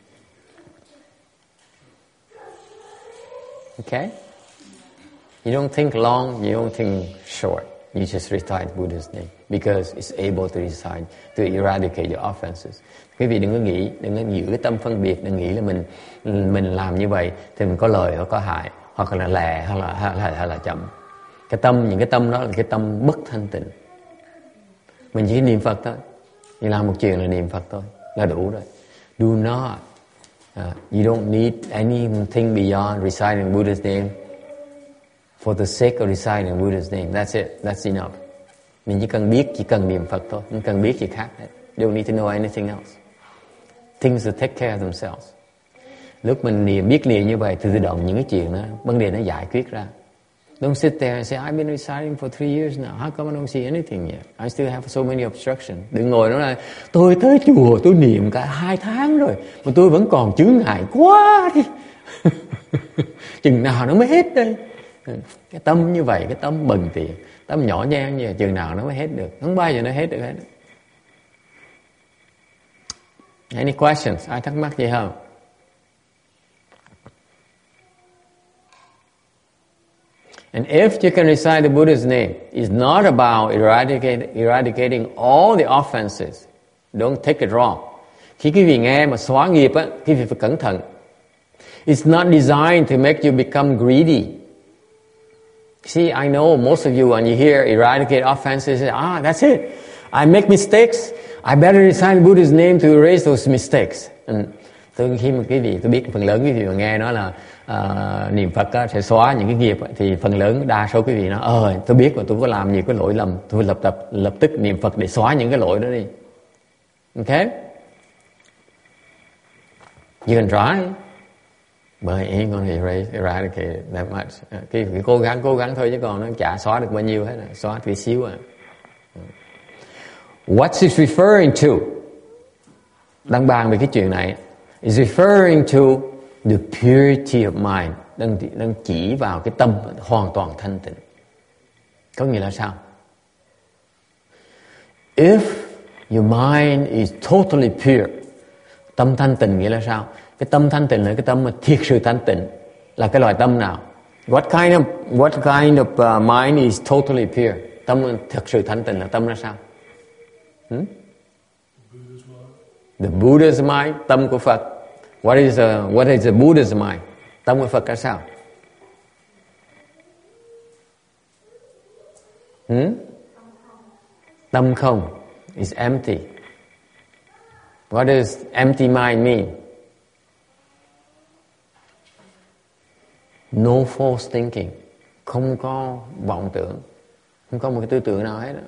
Okay? You don't think long, you don't think short. You just recite Buddha's name because it's able to recite, to eradicate your offenses. Quý vị đừng có nghĩ, đừng có giữ cái tâm phân biệt, đừng nghĩ là mình mình làm như vậy thì mình có lợi hoặc có hại, hoặc là lẹ hay là hay là, hay là chậm. Cái tâm, những cái tâm đó là cái tâm bất thanh tịnh. Mình chỉ niệm Phật thôi, mình làm một chuyện là niệm Phật thôi là đủ rồi. Do not, uh, you don't need anything beyond reciting Buddha's name. For the sake of reciting Buddha's name, that's it, that's enough. Mình chỉ cần biết, chỉ cần niệm Phật thôi, không cần biết gì khác hết. You don't need to know anything else. Things will take care of themselves. Lúc mình niệm, biết niệm như vậy, thì tự động những cái chuyện đó, vấn đề nó giải quyết ra. Don't sit there and say, I've been reciting for three years now. How come I don't see anything yet? I still have so many obstructions. Đừng ngồi nói là tôi tới chùa tôi niệm cả hai tháng rồi mà tôi vẫn còn chướng ngại quá đi. Chừng nào nó mới hết đây? Cái tâm như vậy, cái tâm bần tiện, tâm nhỏ nhen như vậy, chừng nào nó mới hết được? Không bao giờ nó hết được hết. Any questions? Ai thắc mắc gì không? And if you can recite the Buddha's name, it's not about eradicate, eradicating all the offenses. Don't take it wrong. Khi quý vị nghe mà xóa nghiệp á, quý vị phải cẩn thận. It's not designed to make you become greedy. See, I know most of you, when you hear eradicate offenses, say, ah, that's it. I make mistakes. I better recite the Buddha's name to erase those mistakes. And tôi khi mà quý vị, tôi biết phần lớn quý vị mà nghe nói là uh, niệm Phật á, sẽ xóa những cái nghiệp á, thì phần lớn đa số quý vị nói, ờ, tôi biết mà tôi có làm nhiều cái lỗi lầm, tôi lập tập lập tức niệm Phật để xóa những cái lỗi đó đi. Okay? You can try, but it ain't gonna erase, eradicate it that much. Cái, cái cố gắng cố gắng thôi chứ còn nó chả xóa được bao nhiêu hết, xóa tí xíu à. What's it referring to? Đang bàn về cái chuyện này. It's referring to the purity of mind. Đang, đang chỉ vào cái tâm hoàn toàn thanh tịnh. Có nghĩa là sao? If your mind is totally pure, tâm thanh tịnh nghĩa là sao? Cái tâm thanh tịnh là cái tâm mà thiệt sự thanh tịnh. Là cái loại tâm nào? What kind of what kind of uh, mind is totally pure? Tâm thực sự thanh tịnh là tâm là sao? Hmm? The Buddha's mind, tâm của Phật. What is a, what is the Buddha's mind? Tâm của Phật là sao? Hmm? Tâm không is empty. What does empty mind mean? No false thinking. Không có vọng tưởng. Không có một cái tư tưởng nào hết.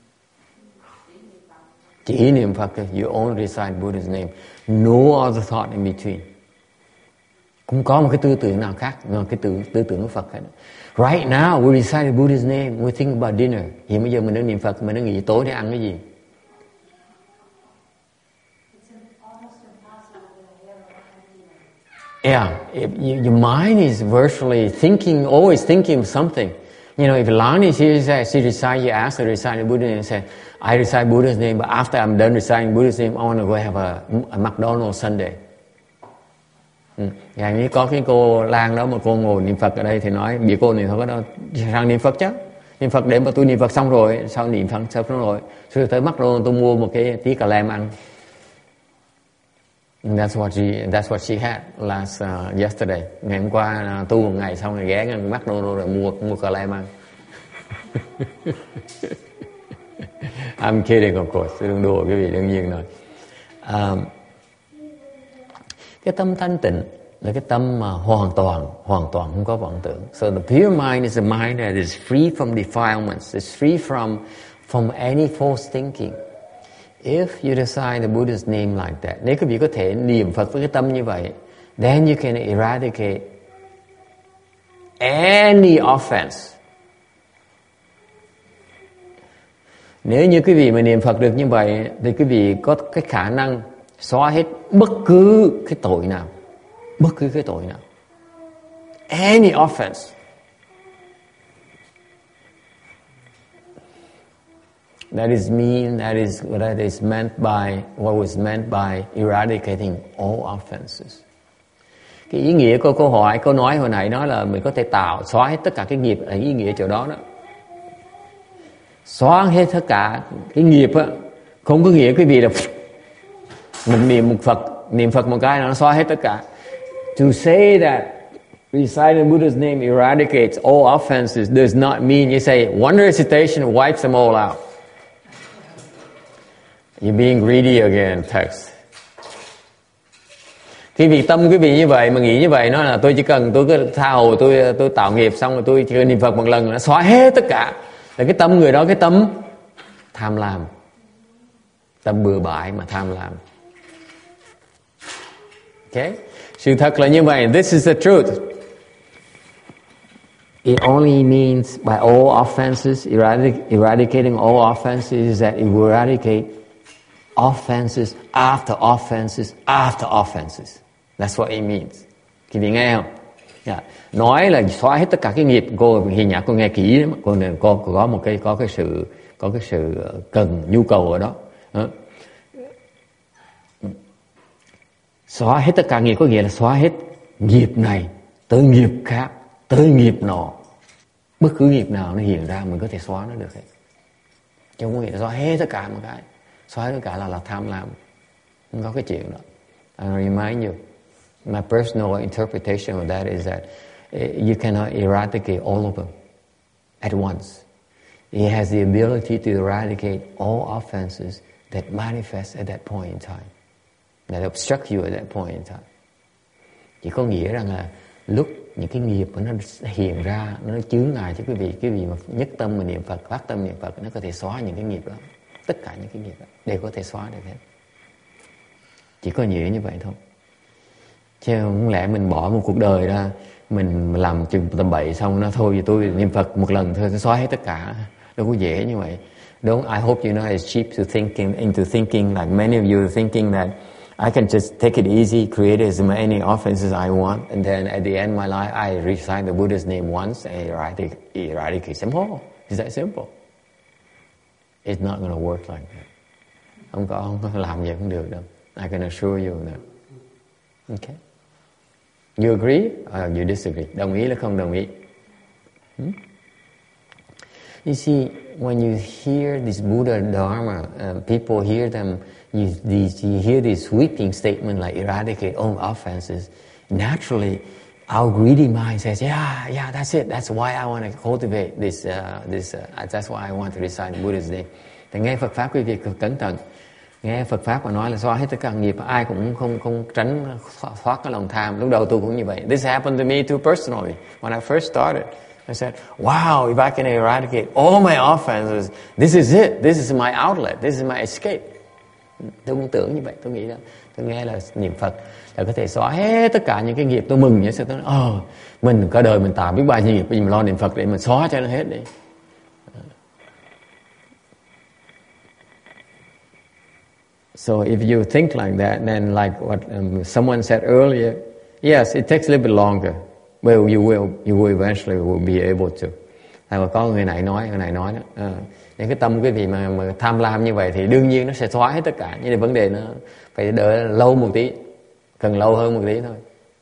Chỉ niệm Phật thôi. You only recite Buddha's name. No other thought in between. Không có một cái tư tưởng nào khác ngoài cái tư, tư tưởng của Phật hết. Right now we recite Buddha's name. We think about dinner. Hiện bây giờ mình đang niệm Phật, mình đang nghĩ tối để ăn cái gì? Yeah, if you, your mind is virtually thinking, always thinking of something. You know, if Lani is here, she recite, you ask her to recite the Buddha's name and say, I recite Buddha's name, but after I'm done reciting Buddha's name, I want to go have a, a McDonald's sundae. Ừ. Và như có cái cô Lan đó mà cô ngồi niệm Phật ở đây thì nói, bị cô này thôi có đâu, sang niệm Phật chứ. Niệm Phật để mà tôi niệm Phật xong rồi, sau niệm Phật xong rồi, rồi tới McDonald's tôi mua một cái tí cà lem ăn. That's what she that's what she had last uh, yesterday. Ngày hôm qua uh, tu một ngày xong rồi ghé ngang McDonald's rồi mua mua cà lem ăn. I'm kidding of course. Tôi đừng đùa cái gì đương nhiên rồi. Um, cái tâm thanh tịnh là cái tâm mà hoàn toàn hoàn toàn không có vọng tưởng. So the pure mind is a mind that is free from defilements. It's free from from any false thinking. If you recite the Buddha's name like that, nếu quý vị có thể niệm Phật với cái tâm như vậy, then you can eradicate any offense. Nếu như quý vị mà niệm Phật được như vậy, thì quý vị có cái khả năng xóa hết bất cứ cái tội nào, bất cứ cái tội nào, any offense. That is mean, that is that is meant by, what was meant by eradicating all offenses. Cái ý nghĩa của câu hỏi, câu nói hồi nãy nói là mình có thể tạo, xóa hết tất cả cái nghiệp, là ý nghĩa chỗ đó đó. Xóa hết tất cả cái nghiệp á, không có nghĩa quý vị là một niệm một Phật, niệm Phật một cái nó xóa hết tất cả. To say that reciting Buddha's name eradicates all offenses does not mean you say one recitation wipes them all out. You're being greedy again, text. Khi việc tâm quý vị như vậy mà nghĩ như vậy, nó là tôi chỉ cần tôi cứ tha hồ tôi tôi tạo nghiệp xong rồi tôi chỉ cần niệm Phật một lần nó xóa hết tất cả. Là cái tâm người đó cái tâm tham lam, tâm bừa bãi mà tham lam. Okay? Sự thật là như vậy. This is the truth. It only means by all offenses, eradic, eradicating all offenses is that it will eradicate offenses after offenses after offenses. That's what it means. Quý vị nghe không? Yeah. Nói là xóa hết tất cả cái nghiệp. Cô Hiền Nhã cô nghe kỹ lắm. Cô, cô, cô có một cái có cái sự có cái sự cần nhu cầu ở đó. Đó. Xóa hết tất cả nghiệp có nghĩa là xóa hết nghiệp này tới nghiệp khác, tới nghiệp nọ. Bất cứ nghiệp nào nó hiện ra mình có thể xóa nó được hết. Chứ không có nghĩa là xóa hết tất cả một cái. Xóa hết tất cả là là tham lam. Không có cái chuyện đó. I remind you, my personal interpretation of that is that you cannot eradicate all of them at once. He has the ability to eradicate all offenses that manifest at that point in time, that obstruct you at that point in time. Chỉ có nghĩa rằng là lúc những cái nghiệp nó hiện ra, nó chướng ngại cho quý vị, quý vị mà nhất tâm mà niệm Phật, phát tâm niệm Phật, nó có thể xóa những cái nghiệp đó, tất cả những cái nghiệp đó đều có thể xóa được hết. Chỉ có nghĩa như vậy thôi. Chứ không lẽ mình bỏ một cuộc đời ra, mình làm chừng tầm bậy xong nó thôi tôi niệm Phật một lần thôi, xóa hết tất cả. Đâu có dễ như vậy. Don't, I hope you know it's cheap to thinking into thinking like many of you are thinking that I can just take it easy, create as many offenses I want, and then at the end of my life I recite the Buddha's name once and eradicate, eradicate them all. It's that simple. It's not going to work like that. Không có, không có làm vậy không được đâu. I can assure you that. Okay. You agree or you disagree? Đồng ý là không đồng ý? Hmm? You see, when you hear this Buddha Dharma, uh, people hear them, you, these, you hear this sweeping statement like eradicate all offenses. Naturally, our greedy mind says, yeah, yeah, that's it. That's why I want to cultivate this, uh, this. Uh, that's why I want to recite Buddha's name. Thì nghe Phật Pháp quý vị cẩn thận. Nghe Phật Pháp mà nói là xóa hết tất cả nghiệp, ai cũng không không tránh thoát cái lòng tham. Lúc đầu tôi cũng như vậy. This happened to me too personally. When I first started, I said, wow, if I can eradicate all my offenses, this is it. This is my outlet. This is my escape. Tôi cũng tưởng như vậy. Tôi nghĩ là tôi nghe là niệm Phật là có thể xóa hết tất cả những cái nghiệp. Tôi mừng nhé. Tôi nói, ờ, mình cả đời mình tạo biết bao nhiêu nghiệp, bây giờ mình lo niệm Phật để mình xóa cho nó hết đi. So if you think like that, then like what um, someone said earlier, yes, it takes a little bit longer. Well, you will, you will eventually will be able to. Hay là có người này nói, người này nói đó. À, những cái tâm quý vị mà, mà tham lam như vậy thì đương nhiên nó sẽ xóa hết tất cả. Nhưng mà vấn đề nó phải đợi lâu một tí, cần lâu hơn một tí thôi.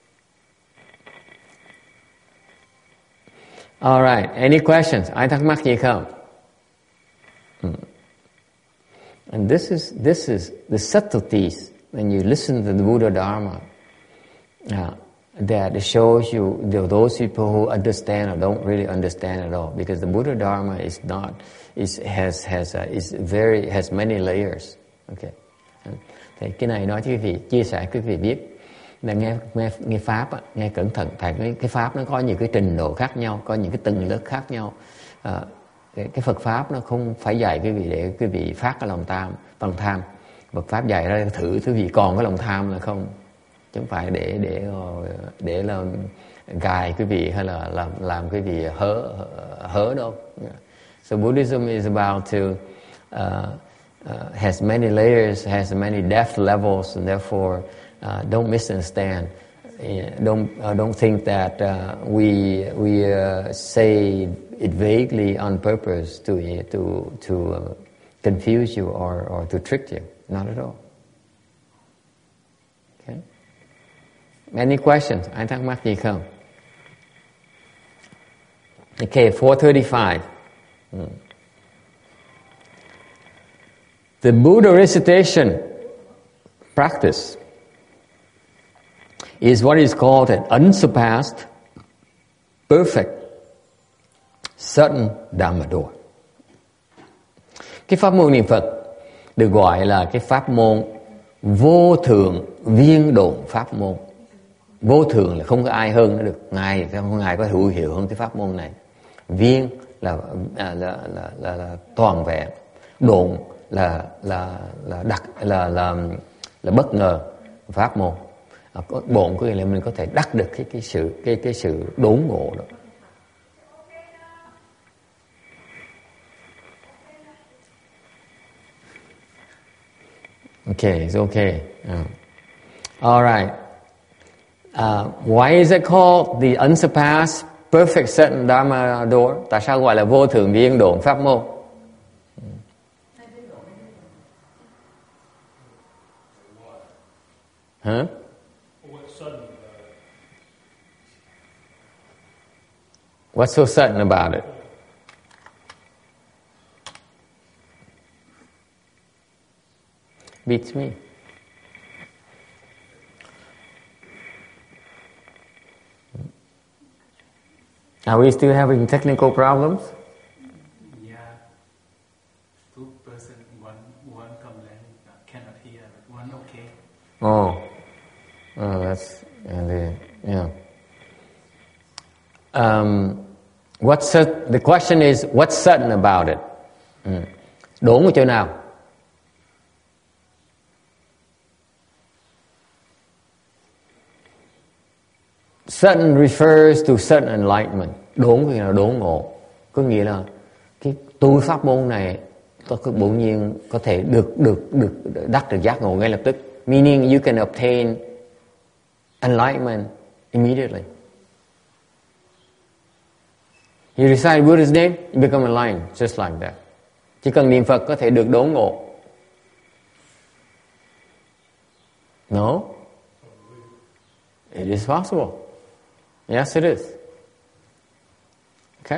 Alright, any questions? Ai thắc mắc gì không? Hmm. And this is this is the subtleties when you listen to the Buddha Dharma uh, that shows you the, those people who understand or don't really understand at all, because the Buddha Dharma is not is has has uh, is very has many layers. Okay, thì cái này nói cho quý vị chia sẻ quý vị biết là nghe nghe nghe pháp á, nghe cẩn thận, tại cái cái pháp nó có nhiều cái trình độ khác nhau, có những cái tầng lớp khác nhau. Uh, Cái, cái Phật Pháp nó không phải dạy quý vị để quý vị phát cái lòng tham, lòng tham. Phật Pháp dạy ra thử quý vị còn cái lòng tham là không. Chứ không phải để để để là gài quý vị hay là làm làm quý vị hớ hớ đâu. So Buddhism is about to uh, uh, has many layers, has many depth levels, and therefore uh, don't misunderstand. Don't uh, don't think that uh, we we uh, say it vaguely on purpose to to to uh, confuse you or or to trick you. Not at all. Okay. Any questions? Ai thắc mắc gì không? Okay, four thirty-five. Hmm. The Buddha recitation practice is what is called an unsurpassed, perfect, certain Dhamma door. Cái pháp môn niệm Phật được gọi là cái pháp môn vô thượng viên độn pháp môn. Vô thượng là không có ai hơn nó được, ngài không có ai có hữu hiệu hơn cái pháp môn này. Viên là là là là, là, là toàn vẹn, độn là là là đặc là là là bất ngờ pháp môn. Bộn có nghĩa là mình có thể đắc được cái cái sự cái cái sự đốn ngộ đó. Okay, it's okay. Yeah. All right. Uh, why is it called the unsurpassed perfect certain Dharma door? Tại sao gọi là vô thượng viên độn pháp môn? Huh? What's sudden about it? What's so sudden about it? Beats me. Are we still having technical problems? Yeah. Two person, one one complaint uh, cannot hear, but one okay. Oh, oh, that's and the, yeah. Um, what's cer- the question is what's certain about it? Mm. Đốn ở chỗ nào? Certain refers to certain enlightenment. Đốn có nghĩa là đốn ngộ, có nghĩa là cái tu pháp môn này có bỗng nhiên có thể được được được đắc được giác ngộ ngay lập tức. Meaning you can obtain enlightenment immediately. You recite Buddha's name, you become enlightened just like that. Chỉ cần niệm Phật có thể được đốn ngộ. No, it is possible. Yes, it is. Okay?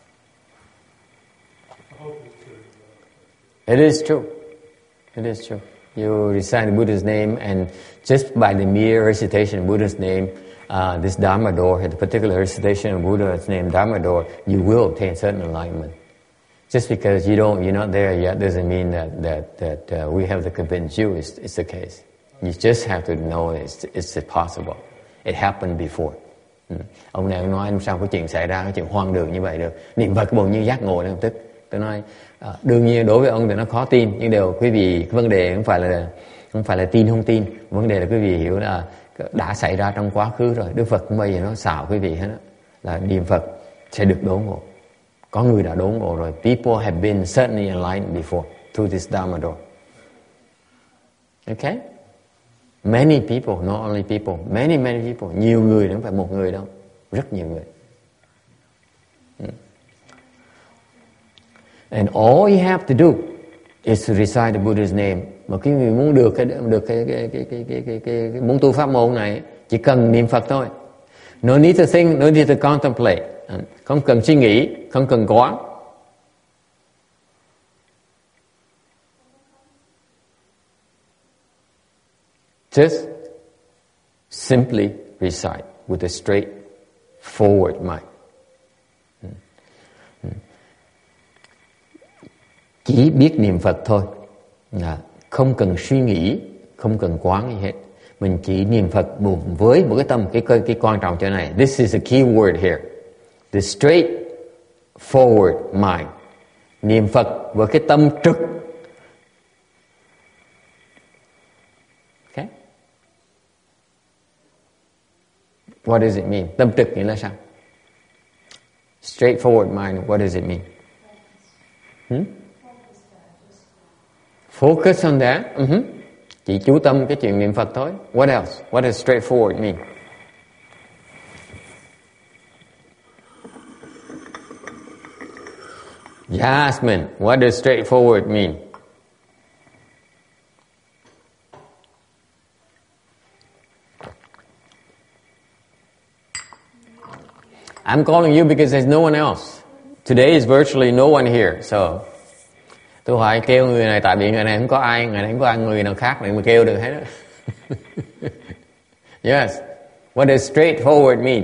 I hope it's true. It is true. It is true. You recite Buddha's name, and just by the mere recitation of Buddha's name, uh, this Dharma door, the particular recitation of Buddha's name, Dharma door, you will obtain certain enlightenment. Just because you don't, you're not there yet, doesn't mean that that that uh, we have to convince you it's, it's the case. You just have to know it's it's possible. It happened before. Ừ. Ông này ông nói sao có chuyện xảy ra cái chuyện hoang đường như vậy được, niệm Phật bỗng như giác ngộ lập tức. Tôi nói à, đương nhiên đối với ông thì nó khó tin, nhưng đều quý vị cái vấn đề không phải là không phải là tin không tin, vấn đề là quý vị hiểu là đã xảy ra trong quá khứ rồi. Đức Phật cũng bây giờ nó xạo quý vị hết đó, là niệm Phật sẽ được đốn ngộ. Có người đã đốn ngộ rồi. People have been certainly enlightened before through this Dharma door. Okay? Many people, not only people, many many people, nhiều người, không phải một người đâu, rất nhiều người. And all you have to do is to recite the Buddha's name. Mà cái người muốn được cái được cái cái cái cái cái cái, cái, cái muốn tu pháp môn này chỉ cần niệm Phật thôi. No need to think, no need to contemplate. Không cần suy nghĩ, không cần quán. Just simply recite with a straight forward mind. Chỉ biết niệm Phật thôi, không cần suy nghĩ, không cần quán gì hết. Mình chỉ niệm Phật với một cái tâm, cái cái quan trọng chỗ này. This is a key word here. The straight forward mind. Niệm Phật với cái tâm trực. Okay? What does it mean? Tâm trực nghĩa là sao? Straight forward mind, what does it mean? Hmm? Focus on that. Uh-huh. Chỉ chú tâm cái chuyện niệm Phật thôi. What else? What does straightforward mean? Jasmine, what does straightforward mean? I'm calling you because there's no one else. Today is virtually no one here, so tôi hỏi kêu người này tại vì người này không có ai, người này không có ai người nào khác để mà kêu được hết đó. Yes. What does straightforward mean?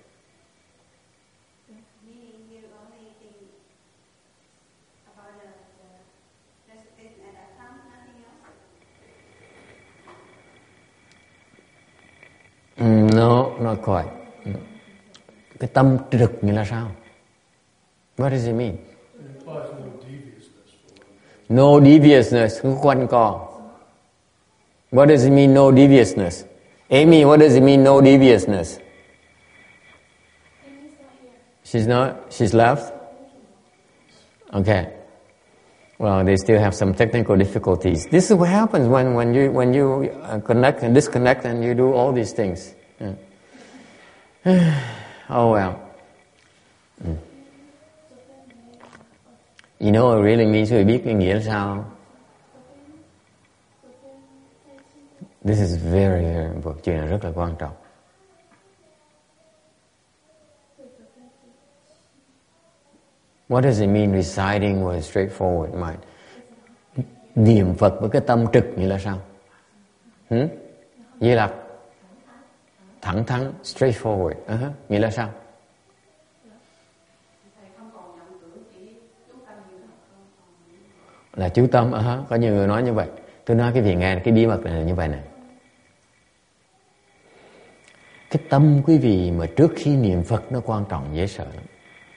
Mm, no, not quite. Cái tâm trực nghĩa là sao? What does it mean? No deviousness, không quanh co. What does it mean, no deviousness? Amy, what does it mean, no deviousness? She's not? She's left? Okay. Well, they still have some technical difficulties. This is what happens when, when you when you uh, connect and disconnect and you do all these things. Yeah. Oh well. Mm. You know what it really means? Quý vị biết cái nghĩa là sao? This is very, very important. Chuyện này rất là quan trọng. What does it mean reciting with a straightforward mind? Niệm Phật với cái tâm trực như là sao? Hmm? Như là thẳng thắn, straightforward. Uh-huh. Như là sao? Là chú tâm. Uh-huh. Có nhiều người nói như vậy. Tôi nói cái vị nghe cái bí mật này là như vậy này. Cái tâm quý vị mà trước khi niệm Phật nó quan trọng dễ sợ lắm.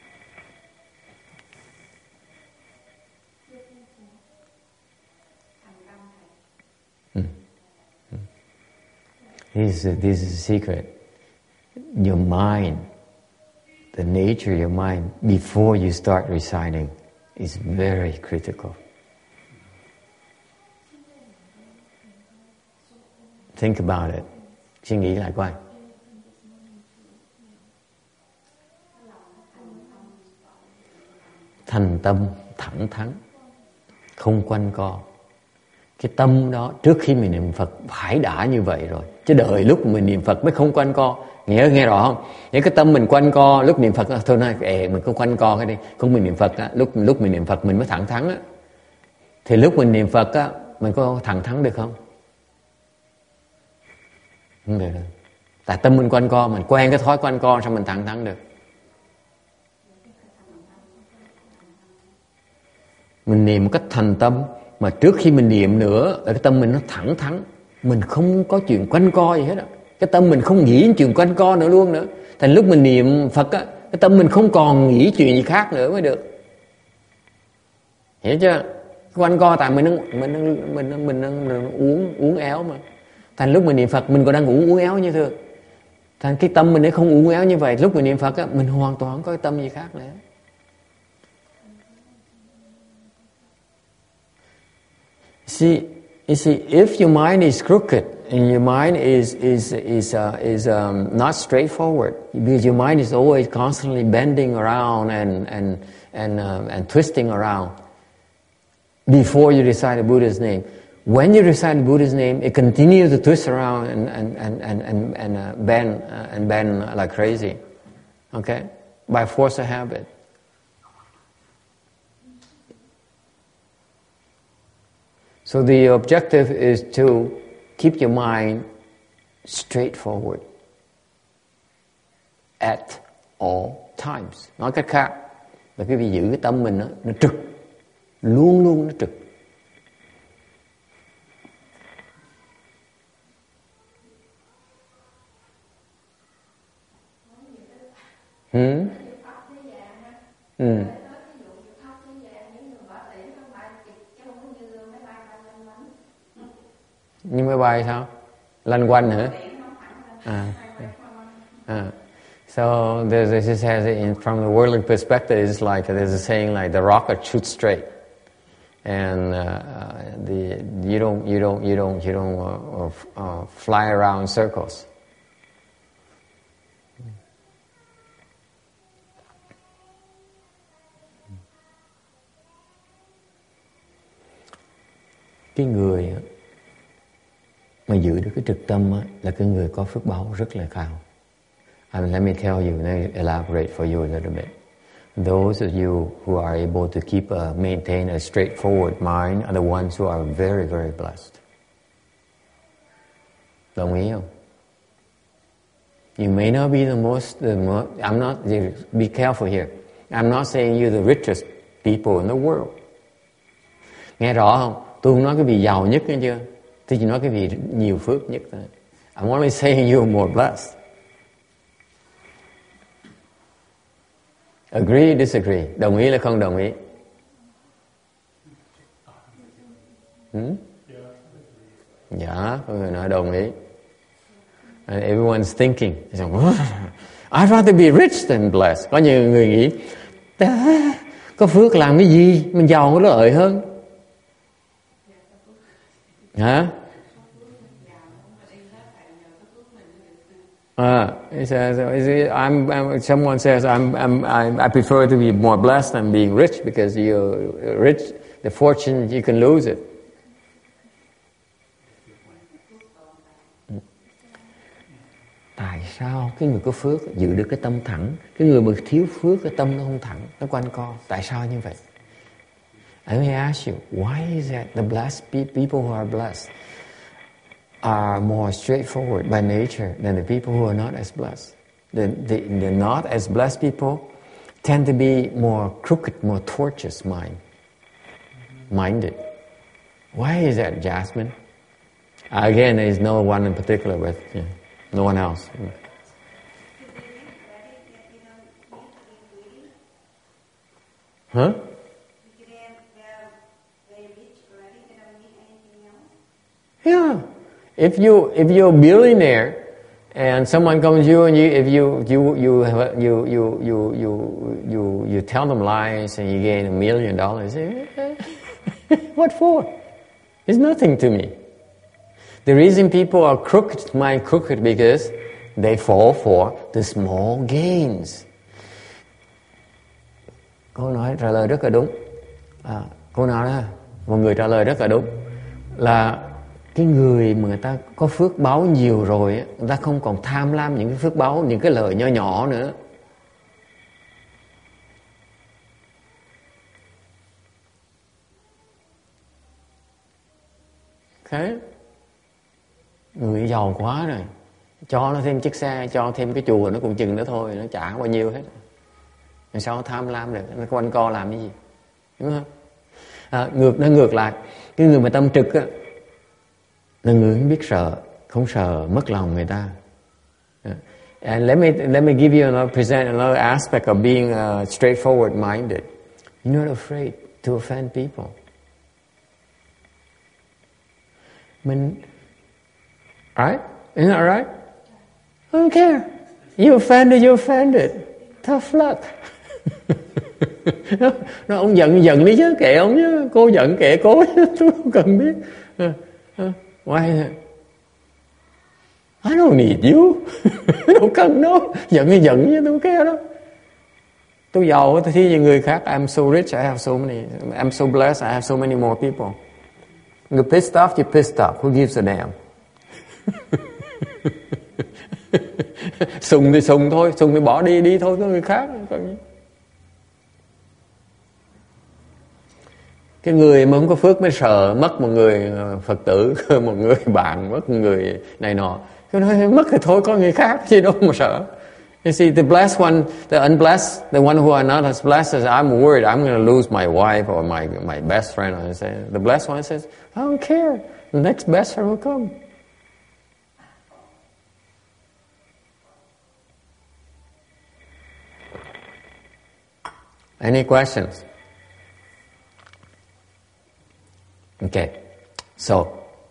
This is, this is a secret. Your mind, the nature of your mind before you start reciting is very critical. Think about it. Suy nghĩ lại coi. Thành tâm thẳng thắn, không quanh co. Cái tâm đó trước khi mình niệm Phật phải đã như vậy rồi. Chứ đợi lúc mình niệm Phật mới không quanh co. Nghe nghe rõ không? Những cái tâm mình quanh co lúc niệm Phật thôi nói ê, mình cứ quanh co cái đi. Không mình niệm Phật á, lúc lúc mình niệm Phật mình mới thẳng thắn á. Thì lúc mình niệm Phật á, mình có thẳng thắn được không? Không được đâu. Tại tâm mình quanh co, mình quen cái thói quanh co sao mình thẳng thắn được? Mình niệm một cách thành tâm. Mà trước khi mình niệm nữa là cái tâm mình nó thẳng thắn. Mình không có chuyện quanh co gì hết á. Cái tâm mình không nghĩ chuyện quanh co nữa luôn nữa. Thành lúc mình niệm Phật á, cái tâm mình không còn nghĩ chuyện gì khác nữa mới được. Hiểu chưa? Quanh co tại mình đang, mình đang, mình đang, mình đang, mình đang uống, uống éo mà. Thành lúc mình niệm Phật mình còn đang uống uống éo như thường. Thành cái tâm mình ấy không uống éo như vậy. Lúc mình niệm Phật á, mình hoàn toàn không có cái tâm gì khác nữa. See, you see, if your mind is crooked and your mind is is is uh, is um, not straightforward, because your mind is always constantly bending around and and and uh, and twisting around. Before you recite the Buddha's name, when you recite the Buddha's name, it continues to twist around and and and and and, and uh, bend uh, and bend like crazy. Okay, by force of habit. So the objective is to keep your mind straightforward at all times. Nói cách khác là cái vị giữ cái tâm mình đó, nó trực, luôn luôn nó trực. Hmm? Hmm. Nhưng máy bay sao? Lăn quanh hả? À. À. So there's this has in from the worldly perspective, it's like there's a saying like the rocket shoots straight, and uh, the you don't you don't you don't you don't uh, uh, fly around in circles. Cái người mà giữ được cái trực tâm á, là cái người có phước báo rất là cao. And let me tell you, let me elaborate for you a little bit. Those of you who are able to keep a, maintain a straightforward mind are the ones who are very, very blessed. Đồng ý không? You may not be the most, the most, I'm not, be careful here. I'm not saying you're the richest people in the world. Nghe rõ không? Tôi không nói cái vị giàu nhất nghe chưa? Tôi chỉ nói cái vị nhiều phước nhất thôi. I'm only saying you're more blessed. Agree, disagree? Đồng ý là không đồng ý? Hmm? Dạ, có người nói đồng ý. And everyone's thinking, I'd rather be rich than blessed. Có nhiều người nghĩ, có phước làm cái gì, mình giàu có lợi hơn. Hả? Uh, he says, I'm, I'm, someone says, I'm, I'm, I, I prefer to be more blessed than being rich because you're rich, the fortune, you can lose it. Tại sao cái người có phước giữ được cái tâm thẳng, cái người mà thiếu phước cái tâm nó không thẳng, nó quanh co? Tại sao như vậy? I may ask you, why is that the blessed people who are blessed are more straightforward by nature than the people who are not as blessed? The, the, the not as blessed people tend to be more crooked, more tortuous mind, minded. Why is that, Jasmine? Again, there is no one in particular, but yeah, no one else. Huh? Yeah. If you if you're a billionaire and someone comes to you and you if you you you have, you, you you you you you tell them lies and you gain a million dollars, what for? It's nothing to me. The reason people are crooked, mind crooked, because they fall for the small gains. Câu nói trả lời rất là đúng. À, câu nói đó, một người trả lời rất là đúng là cái người mà người ta có phước báo nhiều rồi, người ta không còn tham lam những cái phước báo, những cái lợi nhỏ nhỏ nữa. Okay. Người giàu quá rồi, cho nó thêm chiếc xe, cho thêm cái chùa, nó cũng chừng nữa thôi, nó chả bao nhiêu hết. Làm sao nó tham lam được, nó quanh co làm cái gì, đúng không? À, ngược nó ngược lại, cái người mà tâm trực á là người không biết sợ, không sợ mất lòng người ta. And let me let me give you another present another aspect of being uh, straightforward minded. You're not afraid to offend people. Mình, right? Isn't that right? I don't care. You offended, you offended. Tough luck. nó, nó ông giận giận đi chứ, kệ ông chứ, cô giận kệ cô chứ, tôi không cần biết. Uh, uh, why? I don't need you. Đâu cần đâu, giận thì giận chứ, tôi không care đâu. Tôi giàu tôi thi như người khác. I'm so rich, I have so many. I'm so blessed, I have so many more people. You're pissed off, you're pissed off. Who gives a damn? Sùng thì sùng thôi, sùng thì bỏ đi đi thôi, có người khác. Cái người mà không có phước mới sợ mất một người Phật tử, một người bạn, mất một người này nọ. Cái nói mất thì thôi, có người khác chứ đâu mà sợ. You see, the blessed one, the unblessed, the one who are not as blessed as I'm worried I'm going to lose my wife or my my best friend. I say, the blessed one says, I don't care. The next best friend will come. Any questions? Okay, so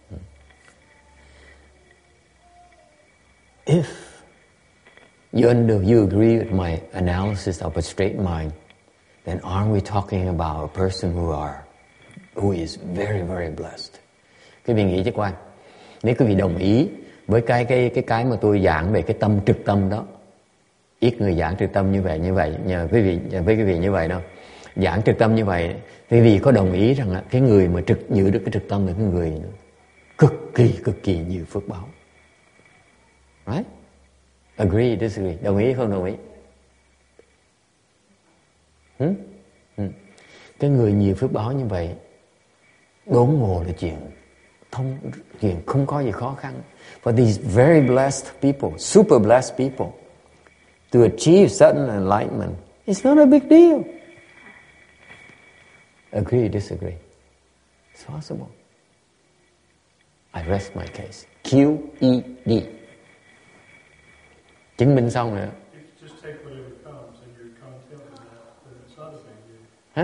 if you under you agree with my analysis of a straight mind, then aren't we talking about a person who are who is very very blessed? Quý vị nghĩ chứ quan, nếu quý vị đồng ý với cái cái cái cái mà tôi giảng về cái tâm trực tâm đó, ít người giảng trực tâm như vậy như vậy nhờ quý vị với quý vị như vậy đâu. Giảng trực tâm như vậy, quý vị có đồng ý rằng là cái người mà trực giữ được cái trực tâm là cái người cực kỳ cực kỳ nhiều phước báo, right? Agree, disagree, đồng ý không đồng ý? Hmm? Hmm. Cái người nhiều phước báo như vậy, đốn ngộ là chuyện thông, chuyện không có gì khó khăn. For these very blessed people, super blessed people, to achieve certain enlightenment, it's not a big deal. Agree, disagree? It's possible. I rest my case. Q E D. Chứng minh xong rồi. Just take whatever comes and you're content with that, but it's not a big deal. Huh?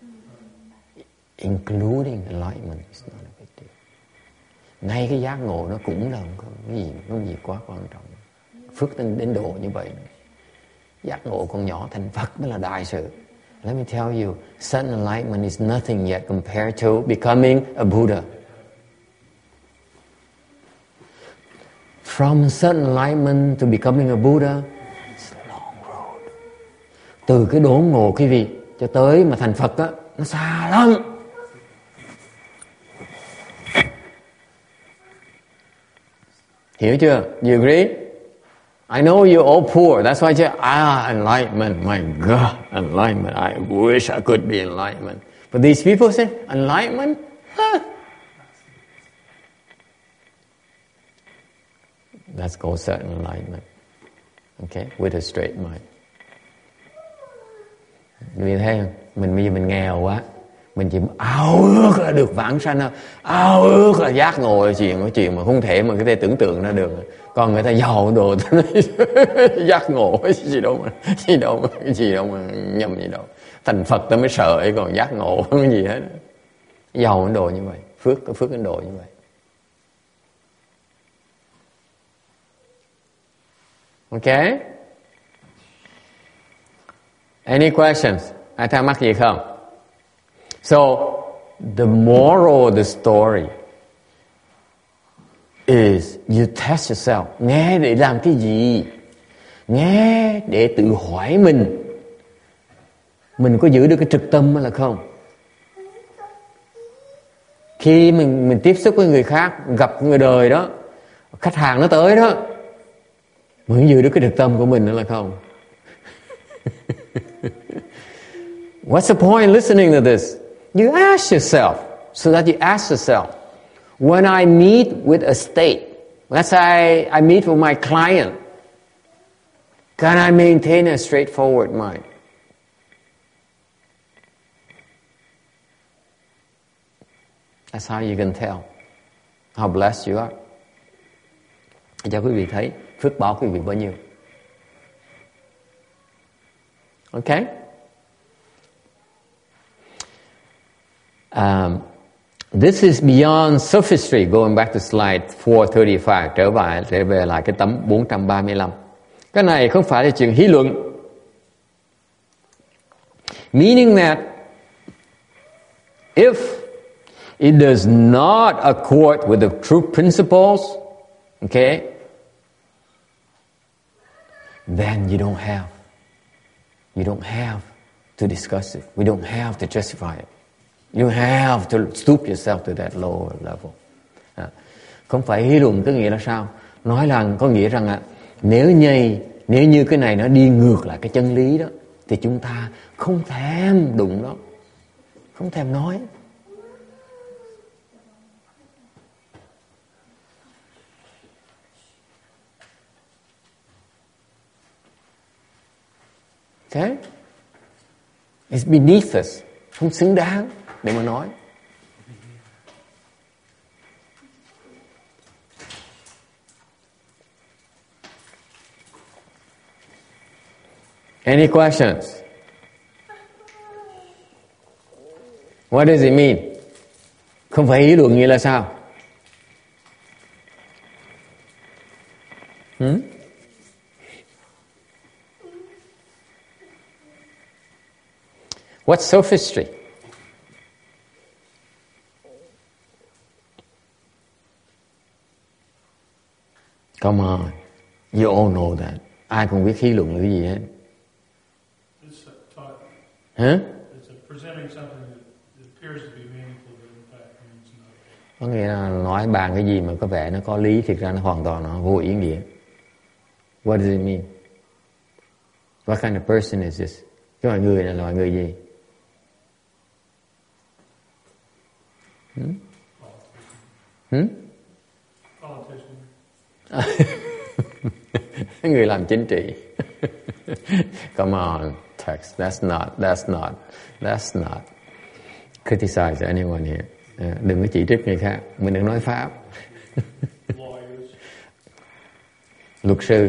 Including enlightenment is not a big deal. Ngay cái giác ngộ nó cũng là không cái gì, không gì quá quan trọng. Phước đến, đến độ như vậy. Giác ngộ con nhỏ thành Phật mới là đại sự. Let me tell you, sudden enlightenment is nothing yet compared to becoming a Buddha. From certain enlightenment to becoming a Buddha, it's a long road. Từ cái đốn ngộ quý vị cho tới mà thành Phật á, nó xa lắm. Hiểu chưa? You agree? I know you're all poor. That's why you say, ah, enlightenment. My God, enlightenment. I wish I could be enlightenment. But these people say, enlightenment? Huh? That's called certain enlightenment. Okay? With a straight mind. Vì thế, mình bây giờ mình nghèo quá. Mình chỉ ao ước là được vãng sanh thôi, ao ước là giác ngộ là chuyện cái chuyện mà không thể mà có thể tưởng tượng ra được. Còn người ta giàu đồ giác ngộ cái gì đâu mà gì đâu mà cái gì đâu mà nhầm gì đâu. Thành Phật ta mới sợ ấy, còn giác ngộ không có gì hết. Giàu Ấn Độ như vậy, phước có phước Ấn Độ như vậy. Okay? Any questions? Ai thắc mắc gì không? So, the moral of the story is you test yourself. Nghe để làm cái gì? Nghe để tự hỏi mình. Mình có giữ được cái trực tâm hay là không? Khi mình mình tiếp xúc với người khác, gặp người đời đó, khách hàng nó tới đó, mình giữ được cái trực tâm của mình hay là không? What's the point in listening to this? You ask yourself, so that you ask yourself, when I meet with a state, let's say I, I meet with my client, can I maintain a straightforward mind? That's how you can tell how blessed you are. Cho quý vị thấy phước báo quý vị bao nhiêu. Okay? Um, this is beyond sophistry. Going back to slide four thirty-five. Trở về, trở về lại cái tấm bốn trăm ba mươi lăm. Cái này không phải là chuyện hí luận. Meaning that if it does not accord with the true principles, okay, then you don't have. You don't have to discuss it. We don't have to justify it. You have to stoop yourself to that lower level. À, không phải hí luận có nghĩa là sao? Nói rằng có nghĩa rằng à, nếu như nếu như cái này nó đi ngược lại cái chân lý đó, thì chúng ta không thèm đụng nó, không thèm nói. Okay? It's beneath us. Không xứng đáng để mà nói. Any questions? What does it mean? Không phải ý luận nghĩa là sao? Hmm? What's sophistry? Come on. You all know that. Ai cũng biết hí luận là cái gì hết. Huh? It's presenting something that appears to be meaningful, but in fact means nothing. Có nghĩa là nói bàn cái gì mà có vẻ nó có lý, thực ra nó hoàn toàn nó vô ý nghĩa. What does it mean? What kind of person is this? Cái loại người này là loại người gì? Hmm? Hmm? Người làm chính trị. Come on, text. That's not, that's not, that's not criticize anyone here. Uh, đừng có chỉ trích người khác. Mình đừng nói pháp. Luật sư.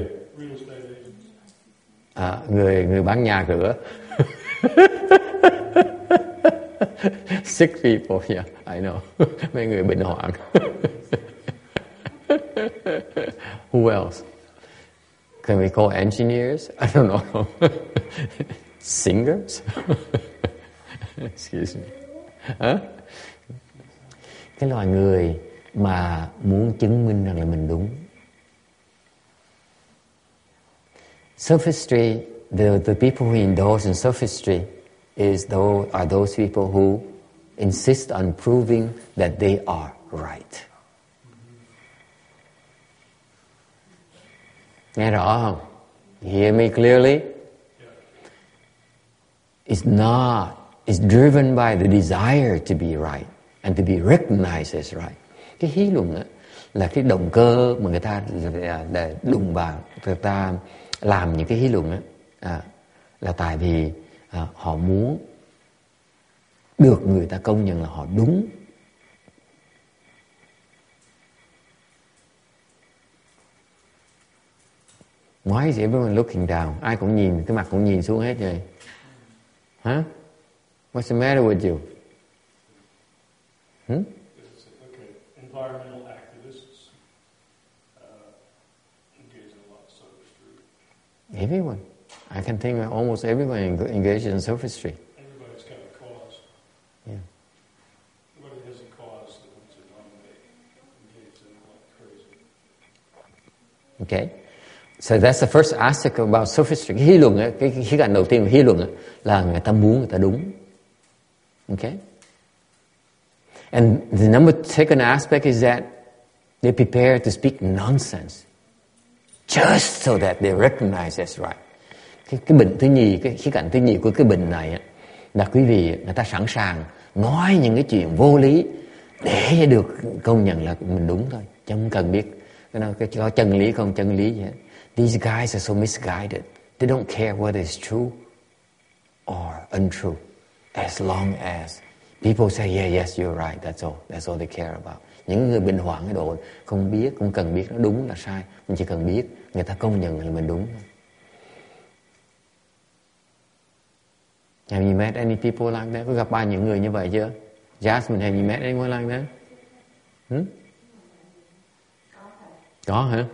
À, người người bán nhà cửa. Sick people, yeah, I know. Mấy người bệnh hoạn. Who else? Can we call engineers? I don't know. Singers? Excuse me. Huh? Cái loài người mà muốn chứng minh rằng là mình đúng. Sophistry, the, the people who indulge in sophistry is those, are those people who insist on proving that they are right. Nghe rõ không? You hear me clearly? It's not. It's driven by the desire to be right and to be recognized as right. Cái hí luận á, là cái động cơ mà người ta để đụng vào, người ta làm những cái hí luận á, à, là tại vì à, họ muốn được người ta công nhận là họ đúng. Why is everyone looking down? Ai cũng nhìn, cái mặt cũng nhìn xuống hết vậy. Huh? What's the matter with you? Hmm? Okay, environmental activists uh, engage in a lot of sophistry. Everyone. I can think of almost everyone engaged in sophistry. Everybody's got a cause. Yeah. Everybody has a cause that wants to dominate, engage in like crazy. Okay. So that's the first aspect about sophistry. Cái hí luận ấy, cái khía cạnh đầu tiên của hí luận ấy, là người ta muốn người ta đúng. Okay. And the number second aspect is that they prepare to speak nonsense just so that they recognize as right. Cái, cái bệnh thứ nhì, cái khía cạnh thứ nhì của cái bệnh này ấy, là quý vị người ta sẵn sàng nói những cái chuyện vô lý để được công nhận là mình đúng thôi, chứ không cần biết cái cái có chân lý không chân lý gì hết. These guys are so misguided. They don't care whether it's true or untrue, as long as people say, yeah, yes, you're right, that's all. That's all they care about. Những người bình hoạn cái độ không biết, không cần biết nó đúng là sai. Mình chỉ cần biết, người ta công nhận là mình đúng. Have you met any people like that? Có gặp bao những người như vậy chưa? Jasmine, have you met anyone like that? Hmm? Có hả?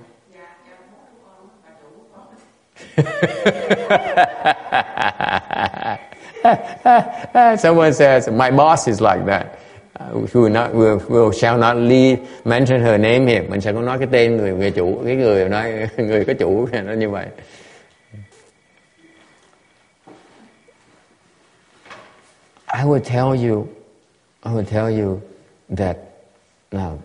Someone says, my boss is like that. Uh, we will not, we will, shall not leave, mention her name here. Mình sẽ không nói cái tên người người chủ, cái người nói người có chủ nó như vậy. I would tell you, I would tell you that now,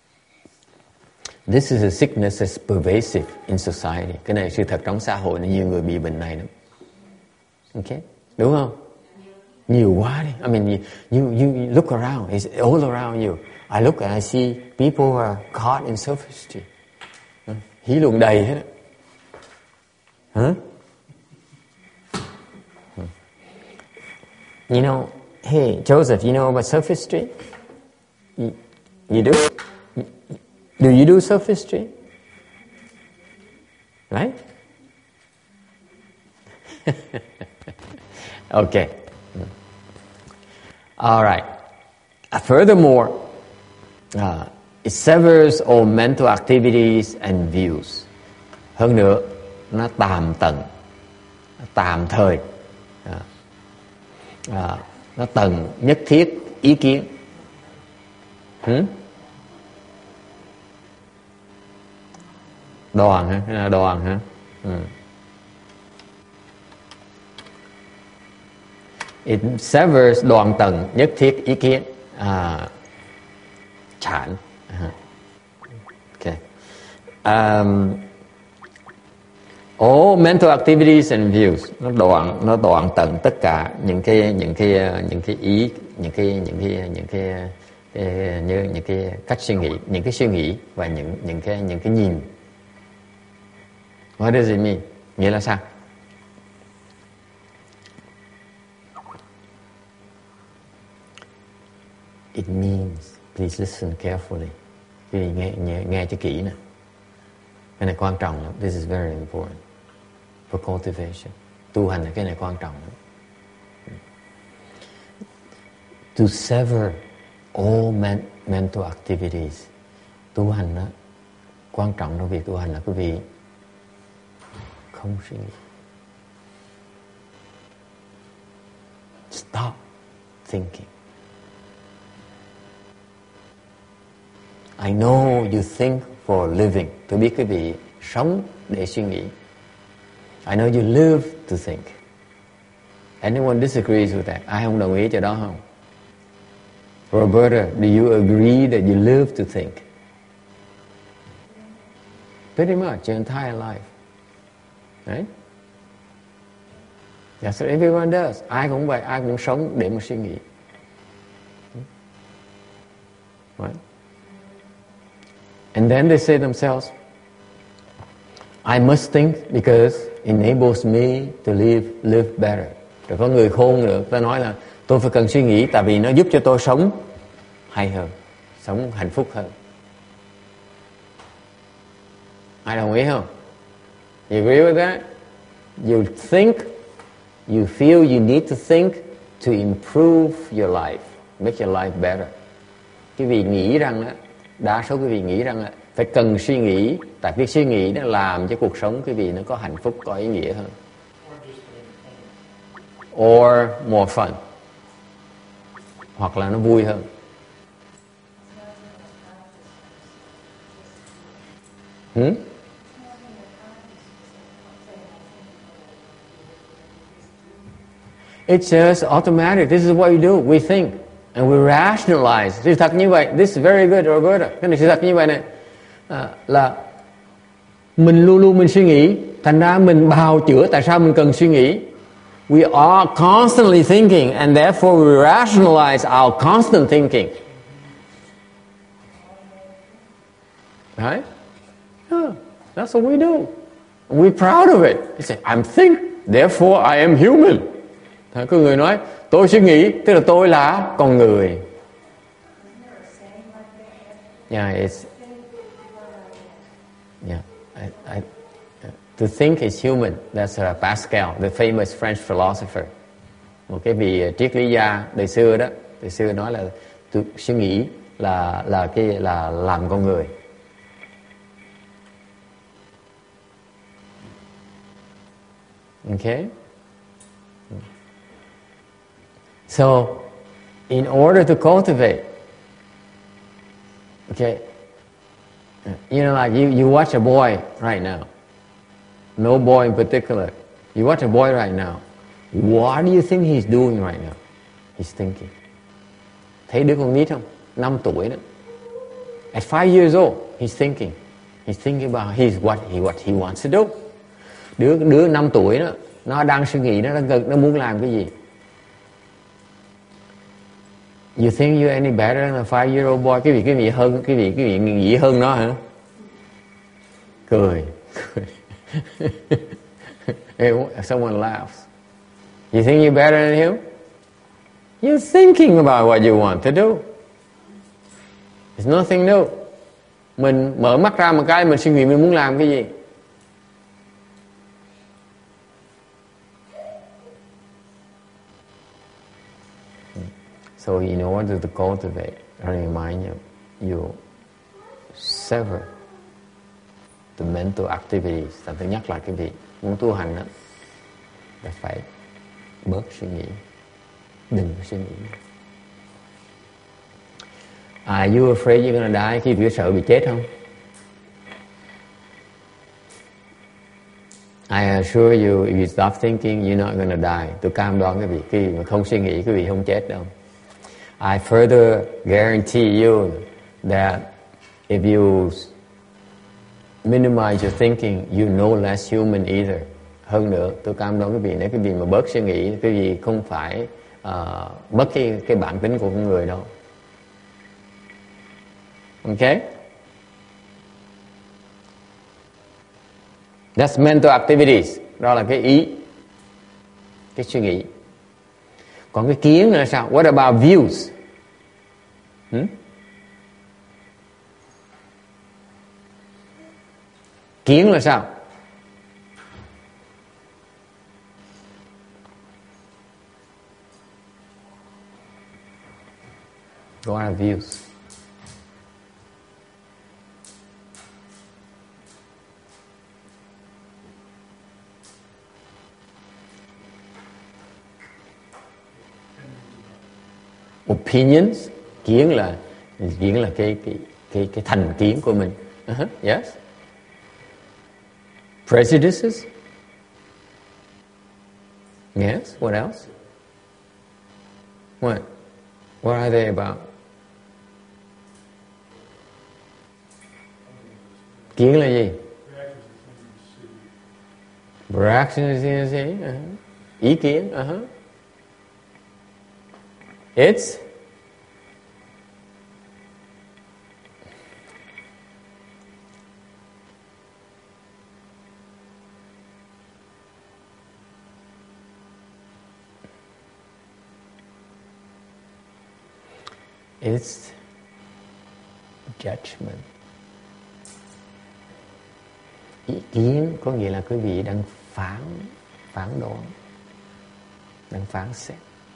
this is a sickness that's pervasive in society. Cái này sự thật trong xã hội, nhiều người bị bệnh này lắm. Okay, đúng không? Nhiều quá đi. I mean, you, you, you look around, it's all around you. I look and I see people who are caught in sophistry. Hí luận đầy hết. Huh? You know, hey, Joseph, you know about sophistry? You, you do? Do you do sophistry? Right? Okay. All right. Uh, furthermore, uh, it severs all mental activities and views. Hơn nữa, nó tạm tận, tạm thời. Uh, uh, nó tận nhất thiết ý kiến. Hmm? Đoàn hả? Hay là đoàn hả? Ừ. It severs đoạn tận nhất thiết ý kiến. À, chản. Uh-huh. Okay. Um, all mental activities and views. Nó đoạn, nó đoạn tận tất cả những cái những cái những cái ý, những cái những cái những cái, cái như những cái cách suy nghĩ, những cái suy nghĩ và những những cái những cái nhìn. What does it mean? Nghĩa là sao? It means, please listen carefully. Quý vị nghe, nghe, nghe cho kỹ nè. Cái này quan trọng lắm. This is very important for cultivation. Tu hành là cái này quan trọng lắm. To sever all men, mental activities. Tu hành đó, quan trọng trong việc tu hành là quý vị không suy nghĩ. Stop thinking. I know you think for a living. Tôi biết quý vị sống để suy nghĩ. I know you live to think. Anyone disagrees with that? Ai không đồng ý cho đó không? Roberta, do you agree that you live to think? Pretty much your entire life. Right? That's what everyone does. Ai cũng vậy, ai cũng sống để mà suy nghĩ. Right? And then they say themselves, I must think because it enables me to live live better. Rồi có người khôn nữa, ta nói là tôi phải cần suy nghĩ tại vì nó giúp cho tôi sống hay hơn, sống hạnh phúc hơn. Ai đồng ý không? You agree with that? You think, you feel you need to think to improve your life, make your life better. Quý vị nghĩ rằng á, đa số quý vị nghĩ rằng á, phải cần suy nghĩ, tại vì suy nghĩ nó làm cho cuộc sống quý vị nó có hạnh phúc, có ý nghĩa hơn. Or more fun. Hoặc là nó vui hơn. Hmm? It's just automatic. This is what we do. We think and we rationalize. Sự thật như vậy. This is very good, Roberta. Cái này sự thật như vậy này. À, là mình luôn luôn mình suy nghĩ. Thành ra mình bào chữa tại sao mình cần suy nghĩ. We are constantly thinking and therefore we rationalize our constant thinking. Right? Yeah, that's what we do. We're proud of it. You say, I'm think, therefore I am human. Có người nói, tôi suy nghĩ, tức là tôi là con người. Yeah, it's... Yeah, I... I to think is human. That's uh, Pascal, the famous French philosopher. Một cái vị triết lý gia đời xưa đó, đời xưa nói là tôi suy nghĩ là là cái là làm con người. Okay? So, in order to cultivate, okay, you know, like you, you watch a boy right now. No boy in particular. You watch a boy right now. What do you think he's doing right now? He's thinking. Thấy đứa con nít không? Năm tuổi đó. At five years old, he's thinking. He's thinking about his what he what he wants to do. Đứa đứa năm tuổi đó, nó đang suy nghĩ, nó đang nó muốn làm cái gì. You think you're any better than a five year old boy? Cái vị cái vị hơn cái vị cái vị nghĩ hơn nó hả? Cười. Hey, someone laughs. You think you're better than him? You're thinking about what you want to do. It's nothing new. Mình mở mắt ra một cái mình suy nghĩ mình muốn làm cái gì. So in order to cultivate, I remind you, you sever the mental activities. Thành thứ nhất là cái việc muốn tu hành đó là phải bớt suy nghĩ, đừng suy nghĩ. Are you afraid you're gonna die? Khi bị sợ bị chết không? I assure you, if you stop thinking, you're not gonna die. Tôi cam đoan cái việc khi mà không suy nghĩ, cái việc không chết đâu. I further guarantee you that if you minimize your thinking, you're no less human either. Hơn nữa, tôi cam đoan cái vị nếu cái vị mà bớt suy nghĩ, cái vị không phải uh, mất cái cái bản tính của con người đâu. Okay? That's mental activities. Đó là cái ý, cái suy nghĩ. Còn cái kiến là sao? What about views? Hmm? Kiến là sao? What are views? Opinions, kiến là kiến là cái cái cái cái thành kiến của mình. Uh-huh. Yes. Prejudices, Yes, what else? What? What are they about? Kiến là gì? Reactions is uh-huh. Ý kiến. Uh-huh. It's It's judgment. Ý kiến có nghĩa là quý vị đang phán, phán đoán, đang phán xét.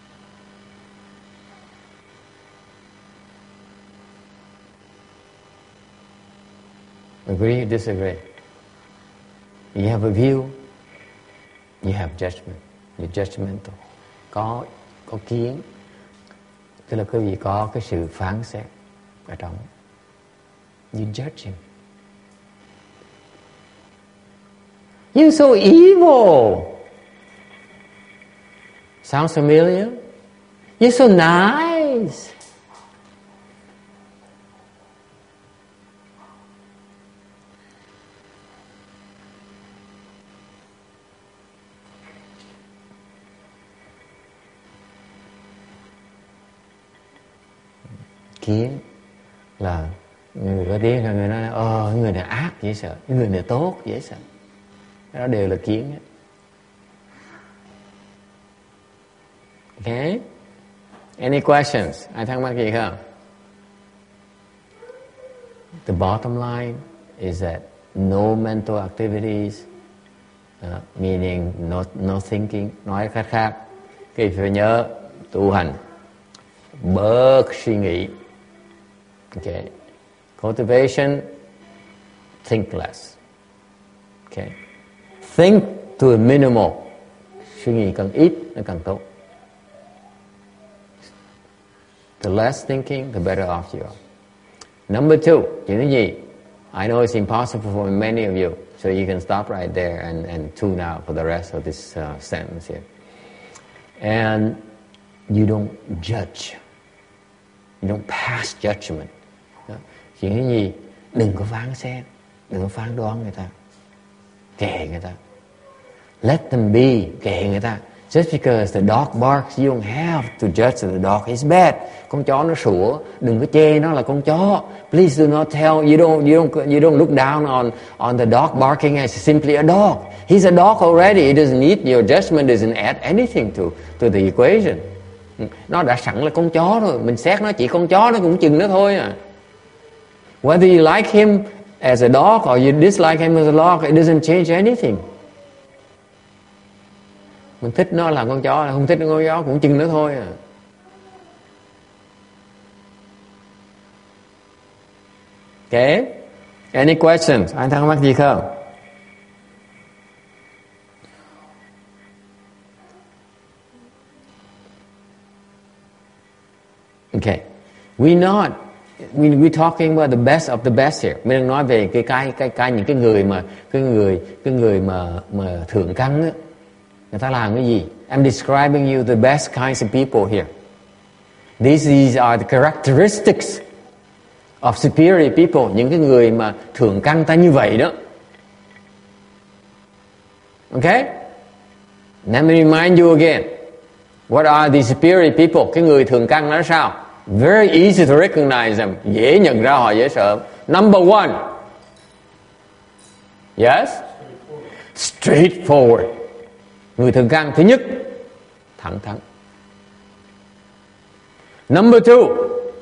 Agree or disagree? You have a view, you have judgment. You're judgmental. Có, có kiến, tức là quý vị có cái sự phán xét ở trong. You judge him. You're so evil. Sounds familiar? You're so nice. Kiến là người có tiếng là người nói ờ người này ác dễ sợ, người này tốt dễ sợ. Cái đó đều là kiến ấy. Okay? Any questions? Ai thắc mắc gì không? The bottom line is that no mental activities, uh, meaning no, no thinking. Nói khác khác, cái phải nhớ tu hành, bớt suy nghĩ. Okay. Cultivation, think less. Okay. Think to a minimal. Suy nghĩ càng ít nó càng tốt. The less thinking, the better off you are. Number two, you know gì? I know it's impossible for many of you, so you can stop right there and, and tune out for the rest of this uh, sentence here. And you don't judge. You don't pass judgment. Chuyện cái gì? Đừng có phán xét, đừng có phán đoán người ta, kệ người ta. Let them be, kệ người ta. Just because the dog barks, you don't have to judge the dog. It's bad. Con chó nó sủa, đừng có chê nó là con chó. Please do not tell. You don't, you don't, you don't look down on on the dog barking as simply a dog. He's a dog already. It doesn't need your judgment. Doesn't add anything to to the equation. Nó đã sẵn là con chó rồi. Mình xét nó chỉ con chó, nó cũng chừng nó thôi à. Whether you like him as a dog or you dislike him as a dog, it doesn't change anything. Mình thích nó là con chó, không thích nó con chó cũng chừng nó thôi à. Okay? Any questions? Anh thắc mắc gì không? Okay. We not we we talking about the best of the best here. Mình đang nói về cái cái cái cái những cái người mà cái người cái người mà mà thượng căn á, người ta làm cái gì? I'm describing you the best kinds of people here. These these are the characteristics of superior people. Những cái người mà thượng căn ta như vậy đó. Okay? Let me remind you again. What are the superior people? Cái người thượng căn nó sao? Very easy to recognize them. Dễ nhận ra họ, dễ sợ. Number one. Yes? Straightforward. Người thượng căn thứ nhất, thẳng thắn. Number two.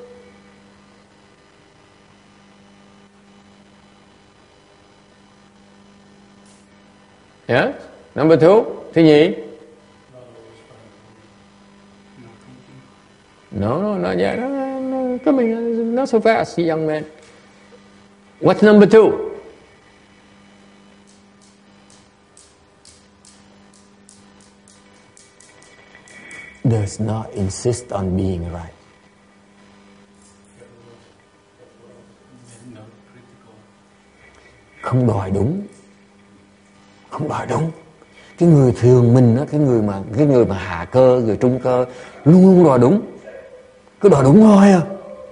Yes? Number two. Thứ nhì. No, no, not yet. No, no, coming, not so fast, young man. What's number two? Does not insist on being right. Không đòi đúng. Không đòi đúng. Cái người thường mình đó, cái người mà cái người mà hạ cơ, người trung cơ luôn luôn đòi đúng, cứ đòi đúng thôi à.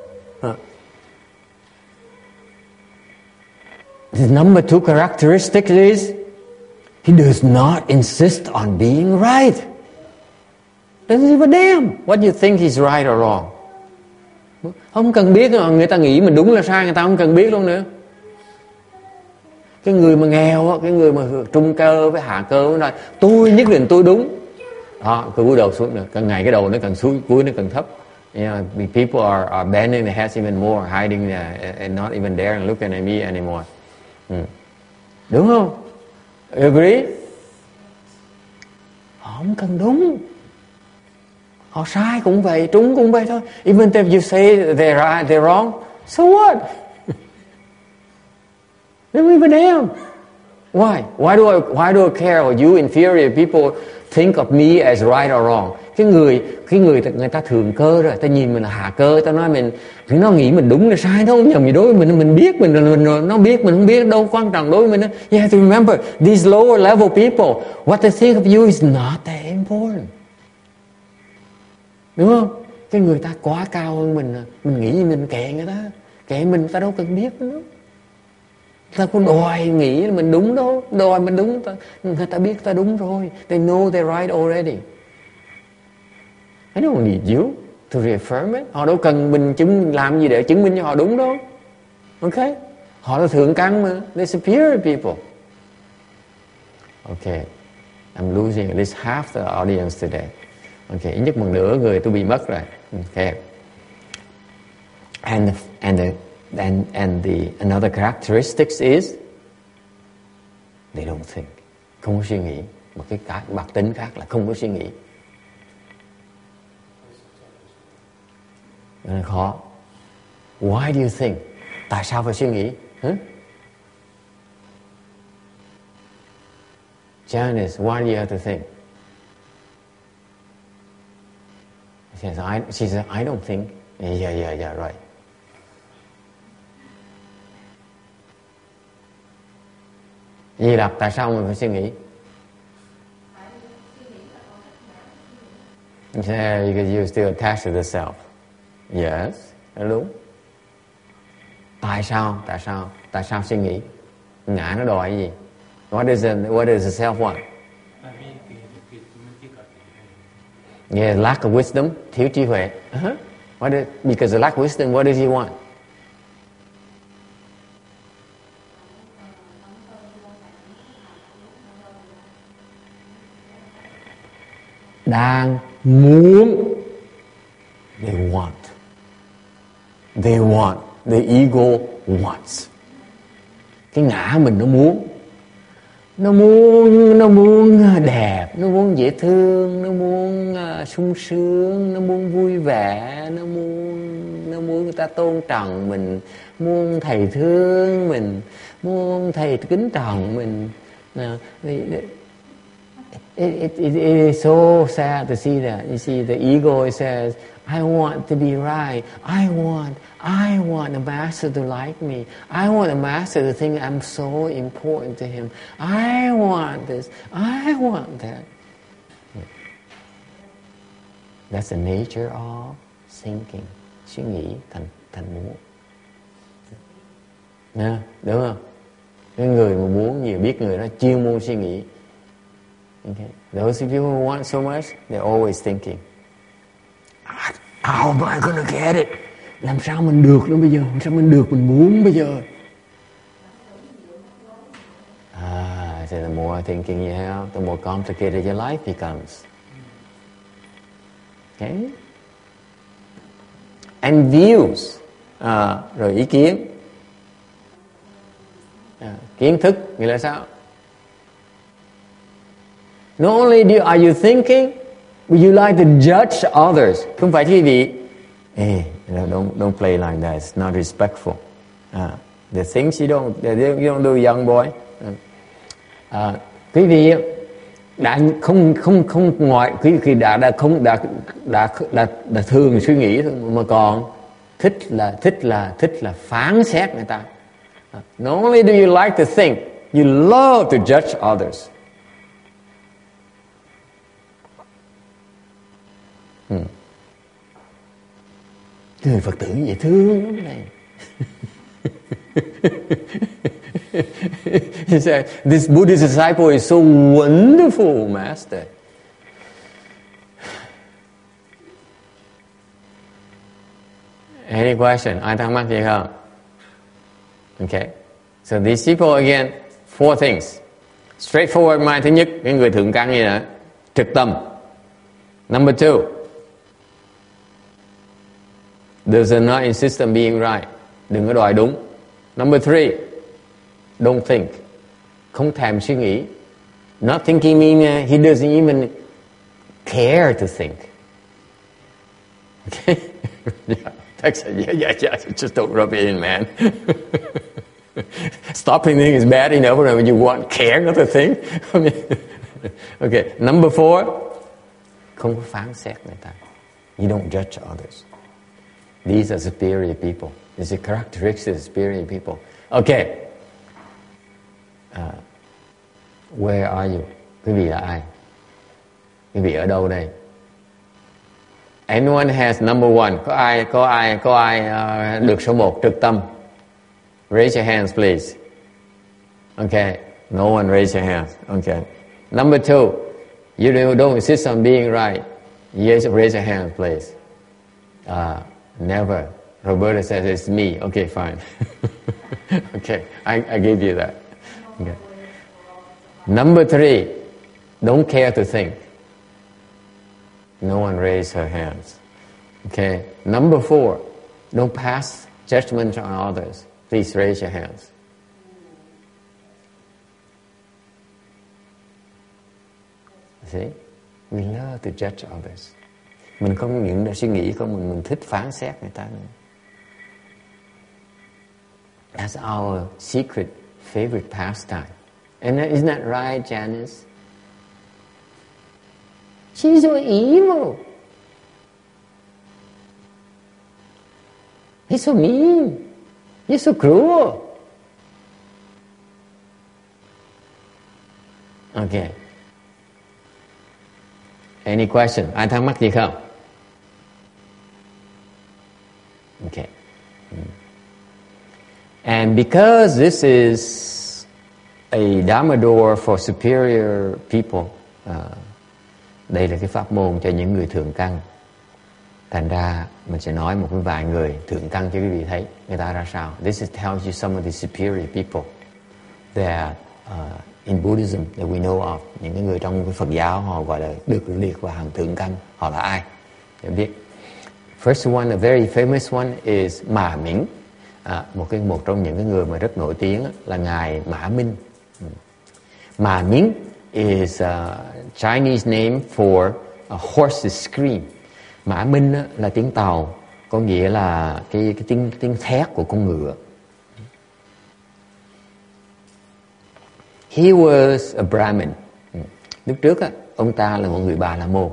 The number two characteristic is he does not insist on being right. Doesn't give a damn what you think he's right or wrong. Không cần biết, người ta nghĩ mình đúng là sai, người ta không cần biết luôn nữa. Cái người mà nghèo, cái người mà trung cơ với hạ cơ nói tôi nhất định tôi đúng. Đó, cúi đầu xuống được, càng ngày cái đầu nó càng xuống, cúi nó càng thấp. You know, people are, are bending their heads even more, hiding there, and not even daring looking at me anymore. Ừ. Đúng không? You agree? Họ không cần đúng. Họ sai cũng vậy, trúng cũng vậy thôi. Even if you say they're right, they're wrong, so what? They don't even damn. Why? Why do I, why do I care? Or you inferior people think of me as right or wrong? Cái người, cái người người ta thường cơ rồi, ta nhìn mình là hạ cơ, ta nói mình, nó nghĩ mình đúng là sai, nó không nhầm gì đối với mình, mình biết mình, mình nó biết mình không biết đâu quan trọng đối với mình. You have to remember these lower level people, what they think of you is not that important. Đúng không? Cái người ta quá cao hơn mình, mình nghĩ mình kệ người ta, kệ mình, ta đâu cần biết nữa. Ta có đòi nghĩ là mình đúng đâu, đòi mình đúng, ta, người ta biết ta đúng rồi. They know they're right already. I don't need you to reaffirm it. Họ đâu cần mình chứng làm gì để chứng minh cho họ đúng đâu. Ok? Họ là thượng căn mà. They're superior people. Ok. I'm losing at least half the audience today. Ok, ít nhất một nửa người tôi bị mất rồi. Ok. And the, and the And, and the another characteristics is they don't think. Không có suy nghĩ. Một cái cái đặc tính khác là không có suy nghĩ. Nên khó. Why do you think? Tại sao phải suy nghĩ? Huh? Janice, why do you have to think? She says, I, she says, I don't think. Yeah, yeah, yeah, right. Vì là tại sao mình phải suy nghĩ? Yeah, because you're still attached to the self. Yes, đúng. Tại sao? Tại sao? Tại sao suy nghĩ? Ngã nó đòi cái gì? What does the, what does the self want? Yeah, lack of wisdom, thiếu trí huệ. Uh-huh. What is, because of lack of wisdom, what does he want? Đang muốn. They want. They want. The ego wants. Cái ngã mình nó muốn. Nó muốn, nó muốn đẹp, nó muốn dễ thương, nó muốn uh, sung sướng, nó muốn vui vẻ, nó muốn, nó muốn người ta tôn trọng mình, muốn thầy thương mình, muốn thầy kính trọng mình. Uh, It, it, it, it is so sad to see that. You see, the ego says, I want to be right. I want, I want the master to like me. I want the master to think I'm so important to him. I want this. I want that. That's the nature of thinking. Suy nghĩ thành, thành muốn. Nha, đúng không? Cái người mà muốn nhiều, biết người đó chuyên môn suy nghĩ. Okay. Those people who want so much, they're always thinking, how am I gonna get it? Làm sao mình được nó bây giờ? Làm sao mình được mình muốn bây giờ? Ah, so the more thinking you have, the more complicated your life becomes. Okay? And views, à, rồi ý kiến, à, kiến thức nghĩa là sao? Not only do are you thinking, but you like to judge others. Không phải quý vị, hey, don't don't play like that. It's not respectful. Uh, the things you don't, you don't do, young boy. Uh, quý vị đã không không không ngoại quý vị đã đã không đã đã đã, đã thường suy nghĩ mà còn thích là thích là thích là phán xét người ta. Uh, not only do you like to think, you love to judge others. Người Phật tử vậy thương lắm này. He said, this Buddhist disciple is so wonderful, Master. Any question? Ai thắc mắc gì không? Okay. So these people again, four things. Straightforward mind. Thứ nhất, cái người thượng căn gì nữa? Trực tâm. Number two, does not insist on being right. Đừng có đòi đúng. Number three, don't think. Không thèm suy nghĩ. Not thinking mean uh, he doesn't even care to think. Okay? Yeah, text said, yeah, yeah, yeah. Just don't rub it in, man. Stop thinking is bad enough when you want care not to think. Okay. Number four, không có phán xét người ta. You don't judge others. These are superior people. These are characteristics of superior people. Okay. Uh, where are you? Quý vị là ai? Quý vị ở đâu đây? Anyone has number one? Có ai, có ai, có ai uh, được số một trực tâm? Raise your hands, please. Okay. No one raise your hands. Okay. Number two, you don't insist on being right. Yes, raise your hand, please. Uh, never. Roberta says it's me. Okay, fine. Okay, I, I give you that. Okay. Number three, don't care to think. No one raised her hands. Okay. Number four, don't pass judgment on others. Please raise your hands. See? We love to judge others. Mình không những suy nghĩ không, mình, mình thích phán xét người ta nữa. That's our secret favorite pastime. And isn't that right, Janice? She's so evil. He's so mean. He's so cruel. Okay. Any question? Ai thắc mắc gì không? Okay. And because this is a Dharma door for superior people, uh, đây là cái pháp môn cho những người thượng căn. Thành ra mình sẽ nói một cái vài người thượng căn cho quý vị thấy người ta ra sao. This is tells you some of the superior people that uh, in Buddhism that we know of. Những cái người trong cái Phật giáo họ gọi là được liệt vào hàng thượng căn. Họ là ai? Để biết. First one, a very famous one is Mã Minh. À, một cái một trong những cái người mà rất nổi tiếng là ngài Mã Minh. Mã Minh is a Chinese name for a horse's scream. Mã Minh là tiếng Tàu, có nghĩa là cái cái tiếng tiếng thét của con ngựa. He was a Brahmin. Lúc trước á, ông ta là một người Bà La Môn.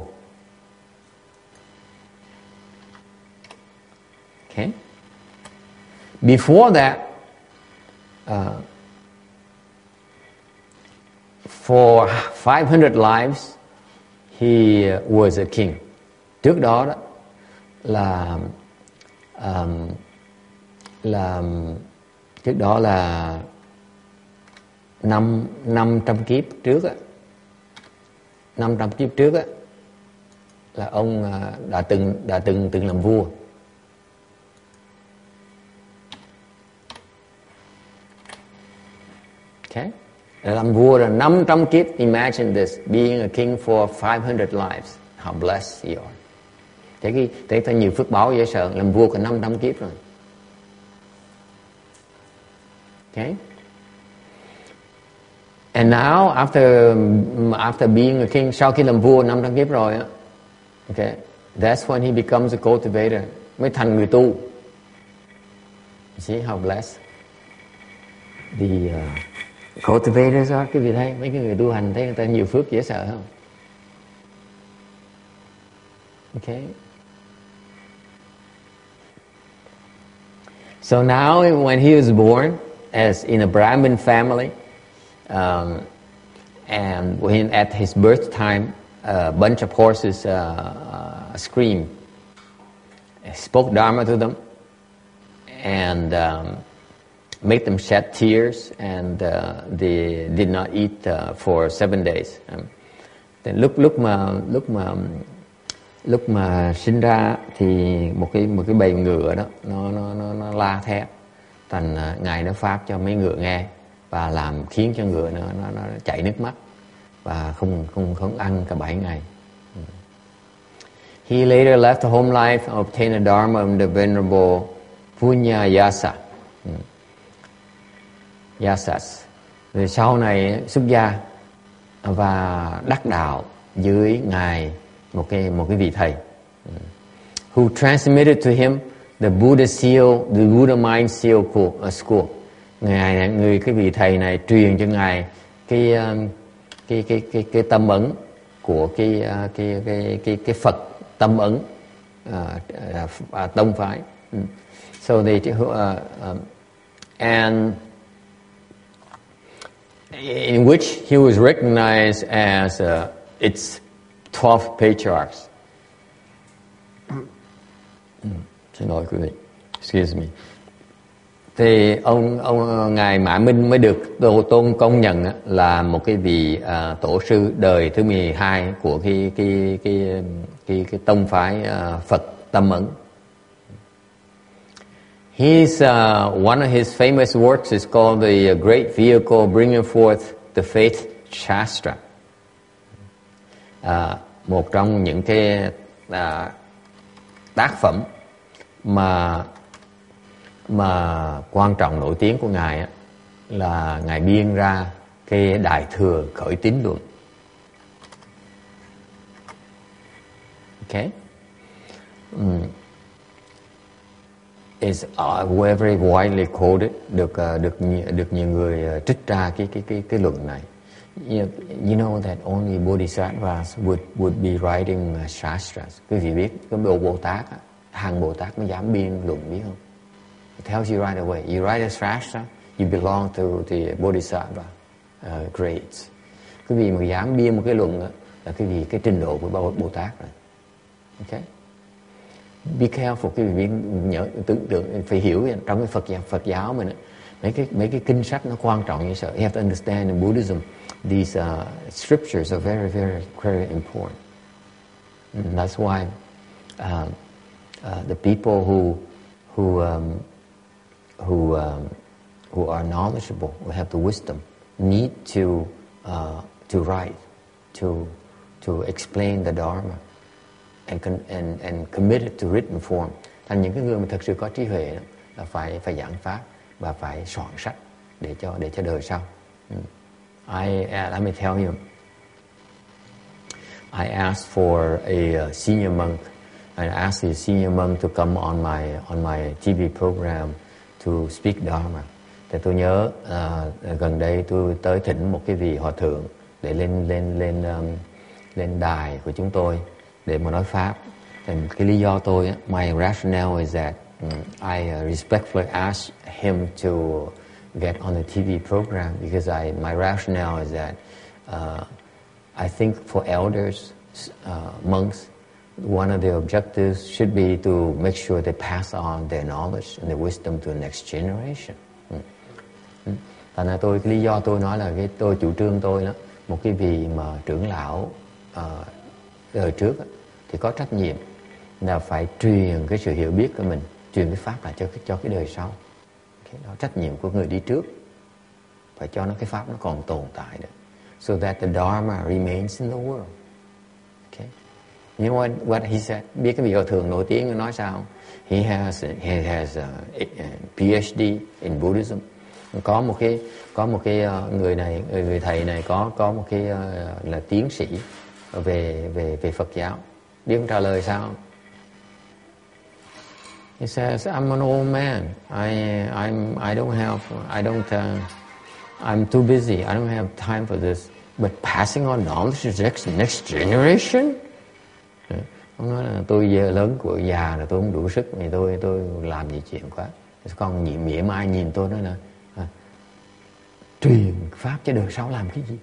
Okay. Before that, uh, for five hundred lives, he was a king. Trước đó đó là um, là trước đó là năm năm trăm kiếp trước á, năm trăm kiếp trước á là ông đã từng đã từng từng làm vua. Okay. Làm vua là năm trăm kiếp. Imagine this, being a king for five hundred lives. How blessed you are. Thế cái thế ta nhiều phước báo dễ sợ, làm vua cả năm trăm kiếp rồi. Okay. And now after after being a king, sau khi làm vua năm trăm kiếp rồi á, okay, that's when he becomes a cultivator, mới thành người tu. You see how blessed the uh, cultivators are. Quý vị thấy mấy cái người tu hành thấy người ta nhiều phước dễ sợ không? Okay. So now when he was born as in a Brahmin family, um, and when at his birth time, a bunch of horses uh, uh, screamed, spoke Dharma to them, and um, made them shed tears, and uh, they did not eat uh, for seven days. Um, lúc lúc mà lúc mà lúc mà sinh ra thì một cái một cái bầy ngựa đó nó nó nó, nó la thét, thành uh, ngài nó phát cho mấy ngựa nghe và làm khiến cho ngựa nó nó, nó chảy nước mắt và không không không ăn cả bảy ngày. He later left the home life and obtained a dharma from the venerable Punyayasa. Yasas. Rồi sau này xuất gia và đắc đạo dưới ngài một cái một cái vị thầy, who transmitted to him the Buddha seal, the Buddha mind seal school. Ngài người cái vị thầy này truyền cho ngài cái cái cái cái cái tâm ấn của cái cái cái cái cái Phật tâm ấn uh, uh, tông phái. So they uh, um, and in which he was recognized as uh, its twelve patriarchs. Xin lỗi quý vị. Excuse me. Thì ông ông ngài Mã Minh mới được Tô Tôn công nhận là một cái vị uh, tổ sư đời thứ mười hai của cái cái cái cái cái tông phái uh, Phật tâm ấn. His uh, one of his famous works is called the Great Vehicle Bringing Forth the Faith Shastra. Uh, một trong những cái uh, tác phẩm mà mà quan trọng nổi tiếng của ngài á, là ngài biên ra cái Đại thừa khởi tín luận. Okay. Um, is uh, very widely quoted, được uh, được được nhiều người uh, trích ra cái cái cái cái luận này. You, you know that only Bodhisattvas would would be writing uh, shastras. Quý vị biết cái bộ Bồ Tát, hàng Bồ Tát mới dám biên luận, biết không? It tells you right away. You write a shastra, you belong to the Bodhisattva uh, grades. Quý vị mà dám biên một cái luận đó, là cái gì cái trình độ của Bồ, Bồ Tát rồi. Okay. Be careful, quý vị nhớ tưởng tượng phải hiểu trong cái Phật giáo, Phật giáo mình mấy cái mấy cái kinh sách nó quan trọng như sợ. You have to understand in Buddhism these uh, scriptures are very very very important. And that's why uh, uh, the people who who um, who um, who are knowledgeable, who have the wisdom, need to uh, to write, to to explain the Dharma. And, and, and committed to written form. Thành những cái người mà thật sự có trí huệ đó, là phải phải giảng pháp và phải soạn sách để cho để cho đời sau. I uh, let me tell you. I asked for a uh, senior monk. I asked the senior monk to come on my on my T V program to speak Dharma. Thì tôi nhớ uh, gần đây tôi tới thỉnh một cái vị hòa thượng để lên lên lên um, lên đài của chúng tôi để mà nói pháp. Thì cái lý do tôi, my rationale is that um, I uh, respectfully asked him to get on the T V program because I my rationale is that uh, I think for elders, uh, monks, one of their objectives should be to make sure they pass on their knowledge and their wisdom to the next generation. Mm. Thành ra tôi cái lý do tôi nói là cái tôi chủ trương tôi đó, một cái vị mà trưởng lão uh, đời trước thì có trách nhiệm là phải truyền cái sự hiểu biết của mình, truyền cái pháp lại cho cái cho cái đời sau. Okay, đó trách nhiệm của người đi trước, phải cho nó cái pháp nó còn tồn tại được, so that the Dharma remains in the world. Okay, you know what what he said? Biết cái vị hòa thượng nổi tiếng nói sao? He has he has a, a P H D in Buddhism. Có một cái có một cái uh, người này người, người thầy này có có một cái uh, là tiến sĩ về về về Phật giáo. Biết ông trả lời sao? He says, I'm an old man. I I'm I don't have I don't uh, I'm too busy. I don't have time for this. But passing on knowledge to the next, next generation. Ông nói là tôi giờ lớn của già là tôi không đủ sức, thì tôi tôi làm gì chuyện quá. Con nhị mỉa mai nhìn tôi nói là à, truyền pháp cho đời sau làm cái gì?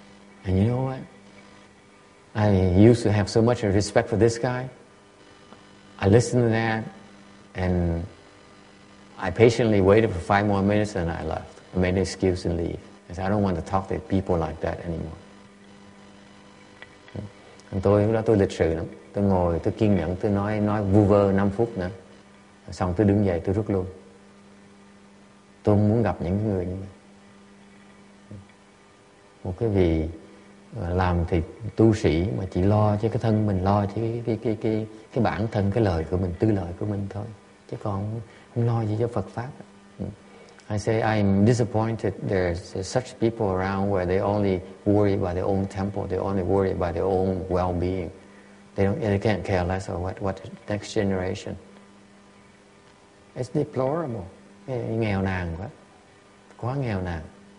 And you know what? I used to have so much respect for this guy. I listened to that, and I patiently waited for five more minutes, and I left. I made an excuse and leave. I said, I don't want to talk to people like that anymore. Tôi lúc đó tôi lịch sự lắm. Tôi ngồi, tôi kiên nhẫn, tôi nói nói vu vơ năm phút nữa. Xong tôi đứng dậy, tôi rút lui. Tôi không muốn gặp những người như vậy. Một cái vị làm thì tu sĩ mà chỉ lo cho cái thân mình, lo cho cái cái cái cái, cái bản thân, cái lời của mình, tư lời của mình thôi. Chứ còn không lo gì cho Phật pháp. I say I'm disappointed there's such people around where they only worry about their own temple, they only worry about their own well-being. They don't, they can't care less of what what next generation. It's deplorable. Nghèo nàn quá, quá nghèo nàn.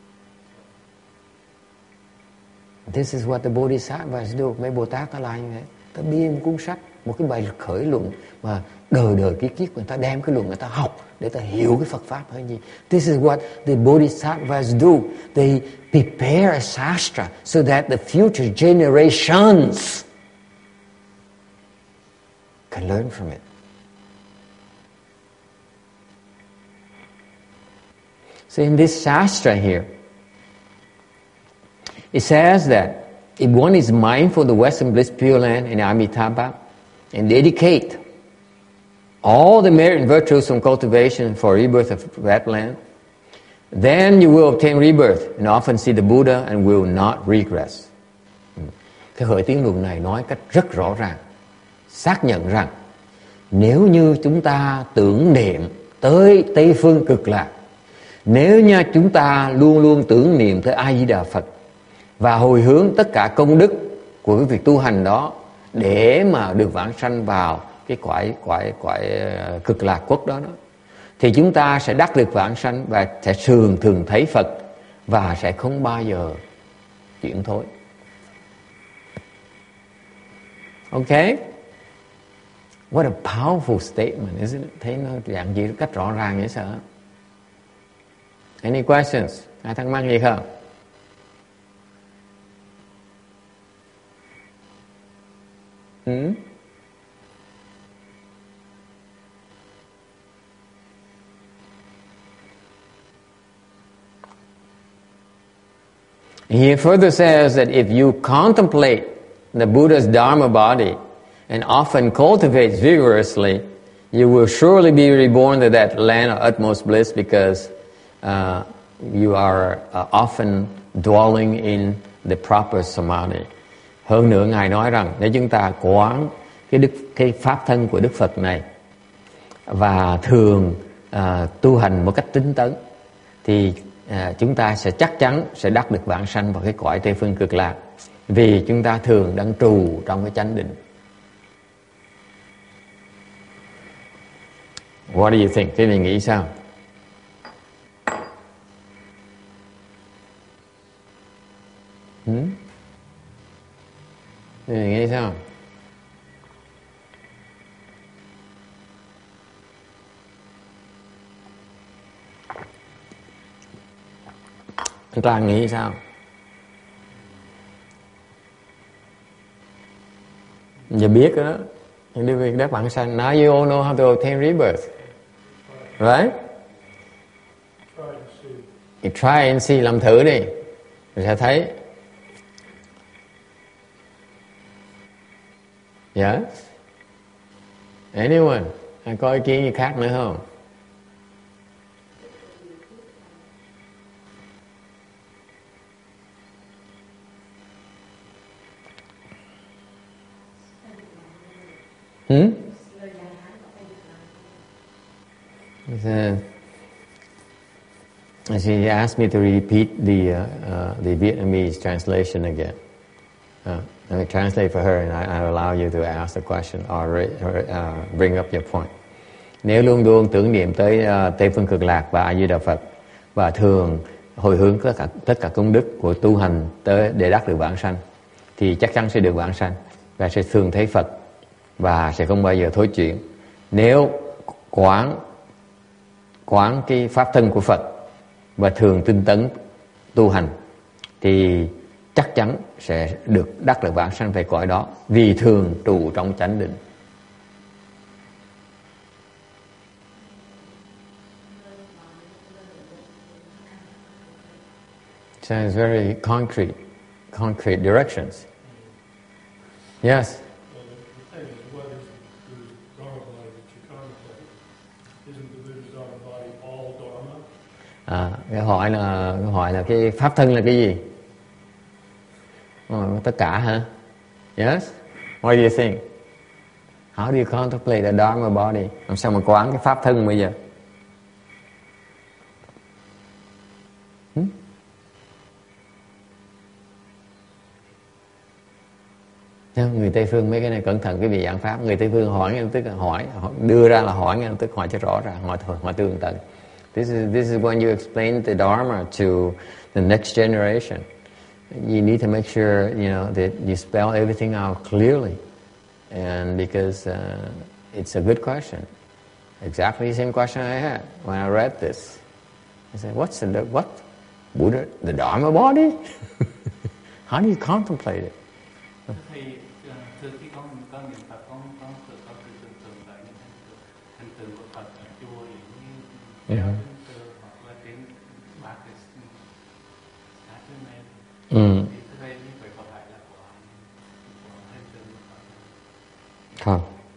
This is what the Bodhisattvas do. Mấy Bồ Tát nó làm như thế. Ta biên cuốn sách, một cái bài khởi luận mà đời đời kiết kiết người ta đem cái luận người ta học để ta hiểu cái Phật pháp hay gì. This is what the Bodhisattvas do. They prepare a shastra so that the future generations can learn from it. So in this shastra here, it says that if one is mindful of the Western Bliss Pure Land in Amitabha and dedicate all the merit and virtues from cultivation for rebirth of that land, then you will obtain rebirth and often see the Buddha and will not regress. Cái khởi tiến luận này nói cách rất rõ ràng, xác nhận rằng nếu như chúng ta tưởng niệm tới Tây Phương Cực Lạc, nếu như chúng ta luôn luôn tưởng niệm tới A Di Đà Phật và hồi hướng tất cả công đức của cái việc tu hành đó để mà được vãng sanh vào cái cõi cõi cõi Cực Lạc quốc đó, đó thì chúng ta sẽ đắc được vãng sanh và sẽ thường thường thấy Phật và sẽ không bao giờ chuyển thối. Okay? What a powerful statement, isn't it? Thấy nó dạng gì cách rõ ràng vậy sao? Any questions? Ai thắc mắc gì không? Hmm? He further says that if you contemplate the Buddha's Dharma body and often cultivate vigorously, you will surely be reborn to that land of utmost bliss because uh, you are uh, often dwelling in the proper samadhi. Hơn nữa Ngài nói rằng nếu chúng ta quán cái đức cái pháp thân của Đức Phật này và thường uh, tu hành một cách tinh tấn thì uh, chúng ta sẽ chắc chắn sẽ đắc được vãng sanh vào cái cõi Tây Phương Cực Lạc vì chúng ta thường đang trù trong cái chánh định. What do you think? Cái này nghĩ sao? Hmm? Cái này nghĩ sao? Anh Toàn nghĩ sao? Giờ biết đó, những điều việc đắc vãng sanh. Now you all know how to obtain rebirth, right? You try and see, làm thử đi, rồi sẽ thấy. Yes? Anyone? Ai có ý kiến gì khác nữa không? Hmm? So, she asked me to repeat the uh, uh, the Vietnamese translation again. Uh, let me translate for her, and I, I allow you to ask the question or, or uh, bring up your point. Nếu luôn luôn tưởng niệm tới uh, Tây Phương Cực Lạc và A Di Đà Phật và thường hồi hướng tất cả tất cả công đức của tu hành tới để đắc được vãng sanh, thì chắc chắn sẽ được vãng sanh và sẽ thường thấy Phật và sẽ không bao giờ thối chuyển. Nếu quán quán cái pháp thân của Phật và thường tinh tấn tu hành thì chắc chắn sẽ được đắc được vãng sanh về cõi đó vì thường trụ trong chánh định. So it's very concrete, concrete directions. Yes? Well, the, the thing is, what is the Buddha's Dharma body that you contemplate? Isn't the Buddha's Dharma body all Dharma? À, cái hỏi là cái hỏi là cái pháp thân là cái gì? Ờ, tất cả hả? Yes? What do you think? How do you contemplate the Dharma body? Làm sao mà quán cái pháp thân bây giờ? Hmm? Người Tây phương mấy cái này cẩn thận, cái vị giảng pháp người Tây phương hỏi ngay tức là hỏi, đưa ra là hỏi ngay tức hỏi cho rõ ràng, hỏi hỏi tường tận. This is this is when you explain the Dharma to the next generation. You need to make sure you know that you spell everything out clearly, and because uh, it's a good question, exactly the same question I had when I read this. I said, "What's the what Buddha the Dharma body? How do you contemplate it?" Thì từ khi con con niệm Phật, con con tự con tự tưởng tượng lại những hình tượng của Phật ở chùa như giáo Yeah. hoặc là trên bát cái sát trên này. Mm. Thì thế đây như vậy có phải là của của hình tượng của Phật? Không.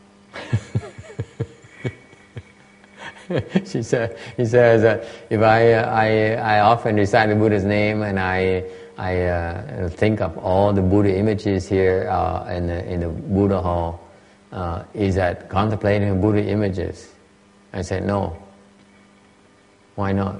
she said, he says that if I, I, I often recite the Buddha's name and I, I uh, think of all the Buddha images here uh, in, the, in the Buddha hall, uh, is that contemplating Buddha images? I said, no. Why not?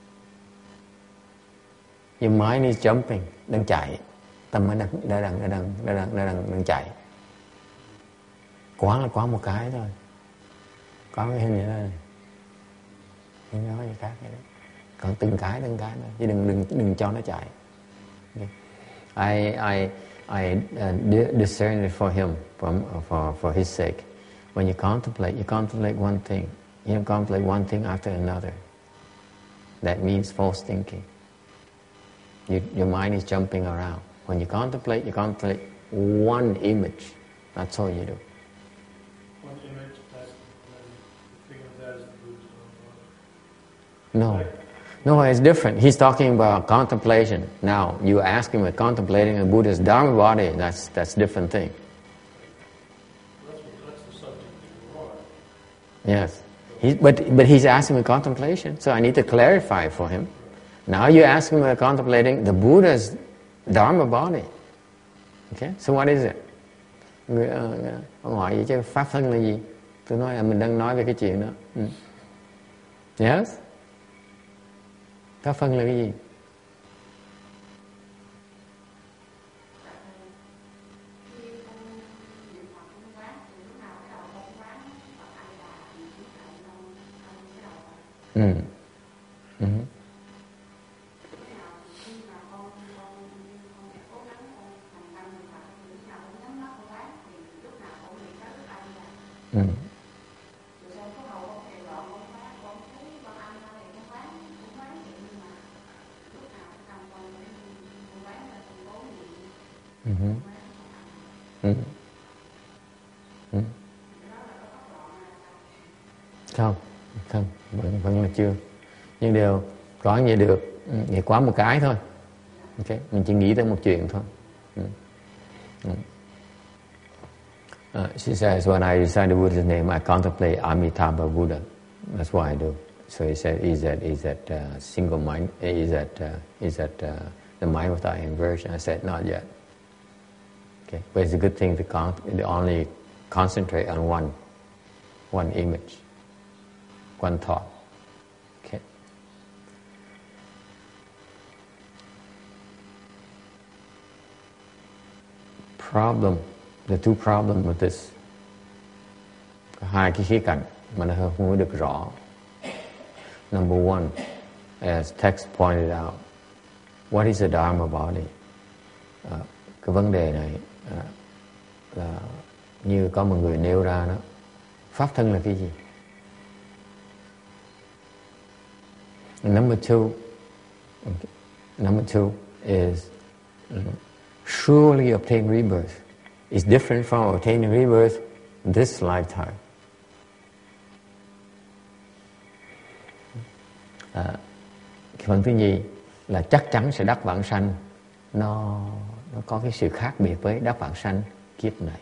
Your mind is jumping, đang chạy. Tâm nó đang, đang, đang, đang, đang, đang, đang, đang chạy. Quán là quán một cái thôi. Có cái hình như thế này. Không nói gì khác vậy đó. Còn từng cái từng cái thôi, chứ đừng đừng đừng cho nó chạy. Okay. I I I uh, discern it for him, for for for his sake. When you contemplate, you contemplate one thing. You don't contemplate one thing after another. That means false thinking. You, your mind is jumping around. When you contemplate, you contemplate one image. That's all you do. One image, that's, the thing of that is the Buddha's Dharma body. No. No, it's different. He's talking about contemplation. Now, you ask him about contemplating a Buddha's Dharma body, that's that's a different thing. That's, what, that's the subject that you are. Yes. He, but but he's asking about contemplation, so I need to clarify for him. Now you ask him about contemplating the Buddha's Dharma body. Okay? So what is it? Người, uh, ông hỏi vậy chứ pháp thân là gì? Tôi nói là mình đang nói về cái chuyện đó. Ừ. Yes? Pháp thân là cái gì? Ừ. Ừ. Ừ. Ừ. Ừ. Ừ. Không, không, vẫn, vẫn là chưa. Nhưng đều có như được, thì quá một cái thôi. Okay. Mình chỉ nghĩ tới một chuyện thôi. Ừ. Ừ. Uh, she says, when I recite the Buddha's name, I contemplate Amitabha Buddha. That's what I do. So he said, is that is that uh, single mind? Is that uh, is that uh, the mind without inversion? I said, not yet. Okay, but it's a good thing to con- to only concentrate on one, one image, one thought. Okay. Problem. The two problems with this. Hai cái khía cạnh mà nó không có được rõ. Number one, as text pointed out, what is the Dharma body? Uh, cái vấn đề này uh, là như có một người nêu ra đó, pháp thân là cái gì? Number two, okay. Number two is uh, surely obtain rebirth. Is different from obtaining rebirth this lifetime. À, cái phần thứ nhì là chắc chắn sẽ đắc vãng sanh. Nó, nó có cái sự khác biệt với đắc vãng sanh kiếp này.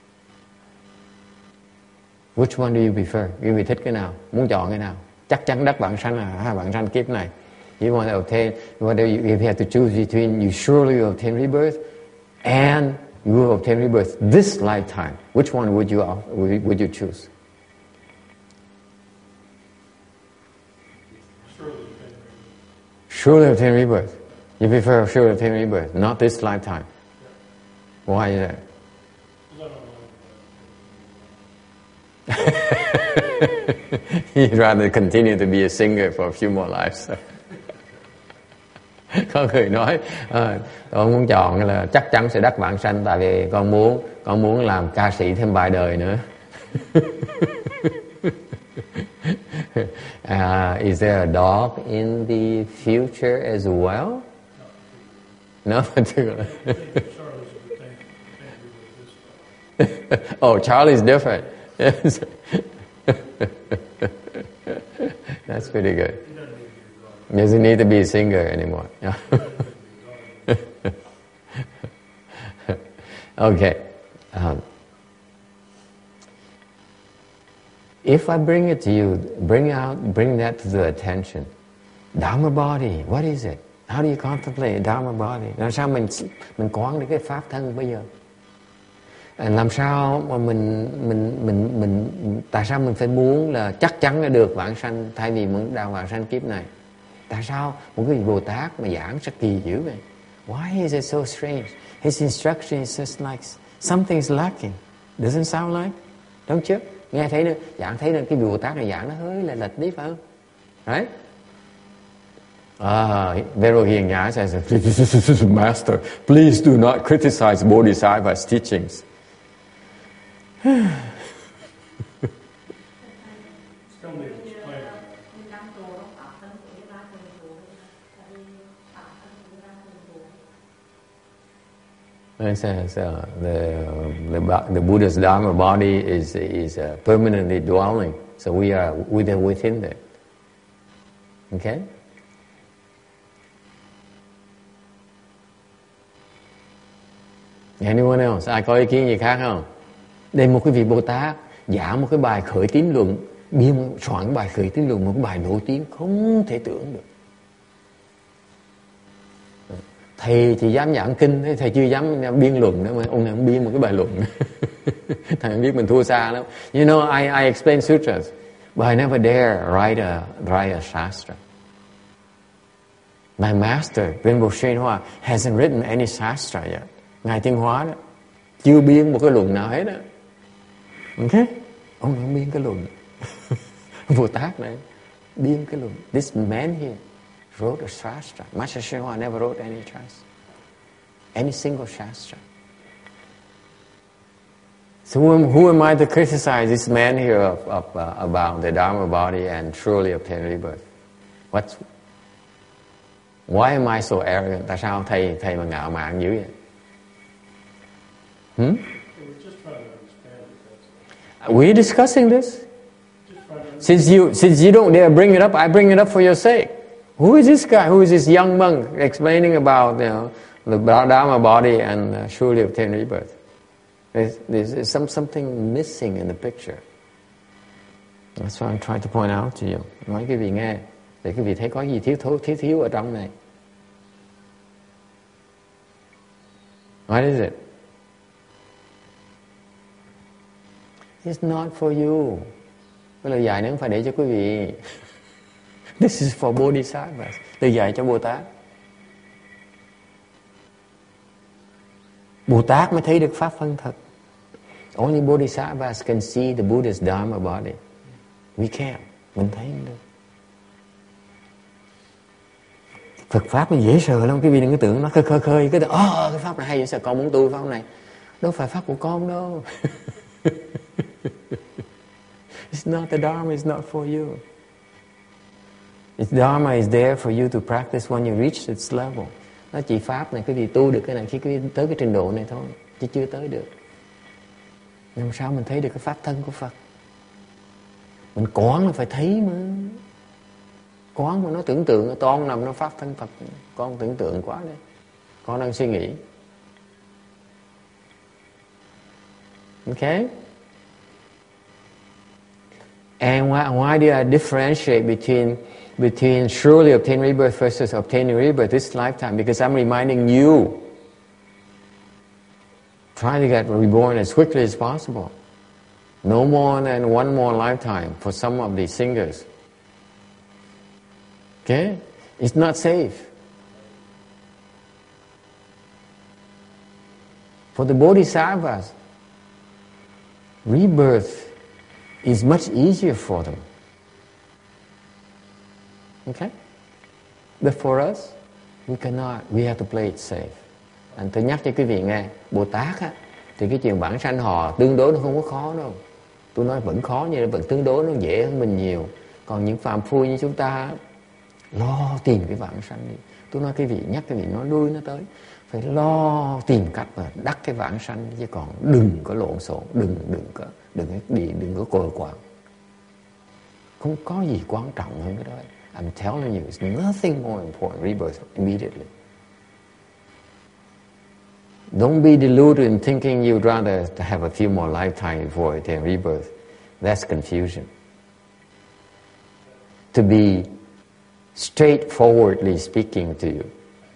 Which one do you prefer? Quý vị thích cái nào? Muốn chọn cái nào? Chắc chắn đắc vãng sanh hay vãng sanh kiếp này? You want to obtain, whether you, if you have to choose between you surely will obtain rebirth and you will obtain rebirth this lifetime, which one would you would you choose? Surely obtain rebirth. You prefer surely obtain rebirth, not this lifetime. Why is that? You'd rather continue to be a singer for a few more lives. Có người nói à, con muốn chọn là chắc chắn sẽ đắc vãng sanh, tại vì con muốn con muốn làm ca sĩ thêm vài đời nữa. uh, is there a dog in the future as well? No, particular. Oh, Charlie's different. Yes. That's pretty good. He doesn't need to be a singer anymore. Okay. Um, if I bring it to you, bring out, bring that to the attention. Dharma body, what is it? How do you contemplate Dharma body? Làm sao mình mình quán được cái pháp thân bây giờ? Làm sao mà mình mình mình mình tại sao mình phải muốn là chắc chắn là được vãng sanh thay vì muốn đào vãng sanh kiếp này? Tại sao một cái vị Bồ Tát mà giảng rất kỳ dữ vậy? Why is it so strange? His instruction is just like something's lacking. Doesn't sound like? Don't you? Nghe thấy nữa, giảng thấy nữa, cái vị Bồ Tát này giảng nó hơi là lệch đi phải không? Right? Ah, Vero Hiền Nhã says, Master, please do not criticize Bodhisattva's teachings. It says uh, the, the the Buddha's Dharma body is is uh, permanently dwelling, so we are within within that. Okay. Anyone else? Ai có ý kiến gì khác không? Đây một cái vị Bồ Tát giảng một cái bài khởi tín luận, biên soạn bài khởi tín luận, một cái bài nổi tiếng không thể tưởng được. Thầy chỉ dám giảng kinh, thầy chưa dám biên luận nữa, mà ông này ông biên một cái bài luận. Thầy biết mình thua xa lắm. You know, I, I explain sutras, but I never dare write a, write a shastra. My master, Venerable Sri Hoa, hasn't written any shastra yet. Ngài Tiên Hóa đó, chưa biên một cái luận nào hết đó. Okay? Ông này không biên cái luận. Bồ Tát này biên cái luận. This man here wrote a shastra. Master Sri Hoa never wrote any shastra, any single shastra. So who, who am I to criticize this man here of, of, uh, about the Dharma body and truly obtain rebirth? What's, why am I so arrogant? Tại sao thầy thầy mà ngạo mạn dữ vậy? Hmm? We're discussing this. Since you since you don't dare bring it up, I bring it up for your sake. Who is this guy? Who is this young monk explaining about, you know, the Dharma body and uh, surely obtain rebirth? There's, there's some something missing in the picture. That's what I'm trying to point out to you. Nói quý vị nghe, để quý vị thấy có gì thiếu thiếu thiếu thiếu ở trong này. What is it? It's not for you. Cái lời dạy này không phải để cho quý vị. This is for Bodhisattvas. Lời dạy cho Bồ Tát. Bồ Tát mới thấy được pháp phân thật. Only Bodhisattvas can see the Buddha's Dharma body. We can't. Mình thấy không được. Phật Pháp nó dễ sợ lắm. Quý vị đừng có tưởng nó khơi khơi khơi. Cái, oh, cái Pháp này hay vậy sao con muốn tu Pháp này. Đâu phải Pháp của con đâu. It's not the Dharma, it's not for you. It's Dharma is there for you to practice when you reach its level. Nó chỉ Pháp này, quý vị tu được cái này khi quý vị tới cái trình độ này thôi, chứ chưa tới được. Làm sao mình thấy được cái Pháp thân của Phật? Mình quán là phải thấy mà. Con mà nó tưởng tượng, con nằm nó phát thân Phật, con tưởng tượng quá đấy. Con đang suy nghĩ. Okay? And why, why do I differentiate between between surely obtain rebirth versus obtaining rebirth this lifetime? Because I'm reminding you, try to get reborn as quickly as possible. No more than one more lifetime for some of these singers. Okay? It's not safe. For the bodhisattvas, rebirth is much easier for them. Okay? But for us, we cannot. We have to play it safe. Anh tôi nhắc cho quý vị nghe, Bồ Tát á, thì cái chuyện vãng sanh họ tương đối nó không có khó đâu. Tôi nói vẫn khó nhưng vẫn tương đối nó dễ hơn mình nhiều. Còn những phàm phu như chúng ta lo tìm cái vãng sanh đi. Tôi nói quý vị, nhắc quý vị nói đuôi nó tới. Phải lo tìm cách mà đắc cái vãng sanh, chứ còn đừng có lộn xộn, đừng đừng có đừng có đi đừng có cồi quạng. Không có gì quan trọng hơn cái đó. I'm telling you, it's nothing more important. Rebirth immediately. Don't be deluded in thinking you'd rather have a few more lifetimes before attain rebirth. That's confusion. To be straightforwardly speaking to you.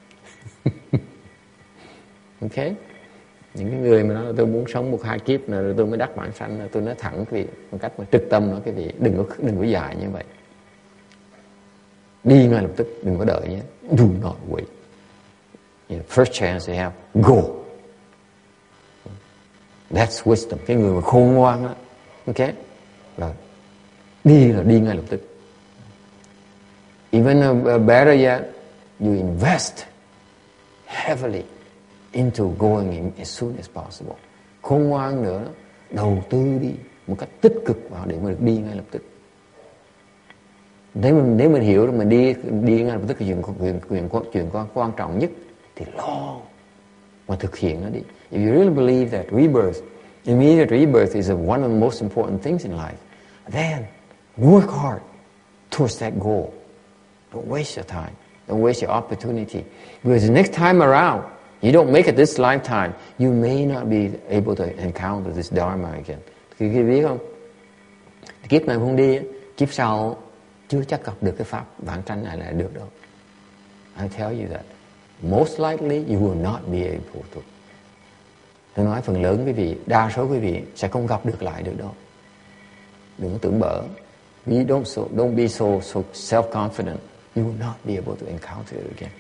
Okay? Những cái người mà nói là tôi muốn sống một hai kiếp nữa rồi tôi mới đắc vãng sanh, tôi nói thẳng quý vị một cách mà trực tâm nói quý vị, đừng có đừng có dài như vậy. Đi ngay lập tức, đừng có đợi nhé. Do not wait. Yeah, first chance you have, go. That's wisdom. Cái người mà khôn ngoan đó, okay, là đi là đi ngay lập tức. Even uh, better yet, you invest heavily into going in as soon as possible. Khôn ngoan nữa, đầu tư đi một cách tích cực vào để mà được đi ngay lập tức. Nếu mình nếu mình hiểu rằng mình đi đi ngay lập tức cái chuyện chuyện chuyện chuyện quan quan trọng nhất thì lo mà thực hiện nó đi. If you really believe that rebirth, immediate rebirth is one of the most important things in life, then work hard towards that goal. Don't waste your time. Don't waste your opportunity. Because the next time around, you don't make it this lifetime, you may not be able to encounter this Dharma again. Khi biết không? Kiếp này không đi, kiếp sau chưa chắc gặp được cái pháp vãng sanh này là được đâu. I tell you that. Most likely you will not be able to. Tôi nói phần lớn quý vị, đa số quý vị sẽ không gặp được lại được đâu. Đừng có tưởng bở. You don't so don't be so so self-confident. You will not be able to encounter it again.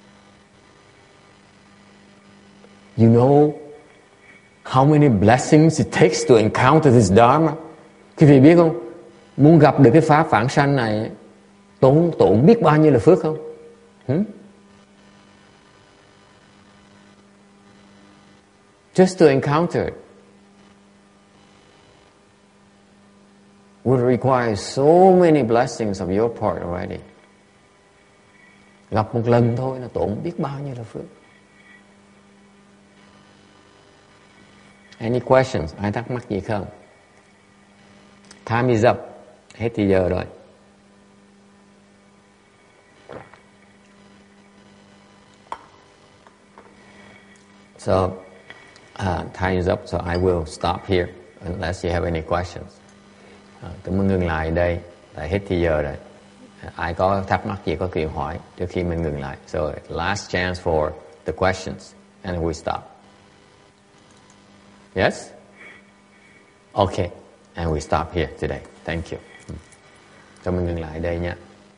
You know how many blessings it takes to encounter this Dharma? Quý vị biết không? Muốn gặp được cái pháp vãng sanh này tốn tốn biết bao nhiêu là phước không? Hmm? Just to encounter it would require so many blessings of your part already. Gặp một lần thôi là tốn biết bao nhiêu là phước. Any questions? Ai thắc mắc gì không? Time is up. Hết thì giờ rồi. So, uh, time is up, so I will stop here unless you have any questions. Uh, tôi muốn ngừng lại đây, tại hết thì giờ rồi. Uh, ai có thắc mắc gì có quyền hỏi trước khi mình ngừng lại. So, last chance for the questions, and we stop. Yes? Okay, and we stop here today. Thank you. Cho mình ngừng lại đây nha.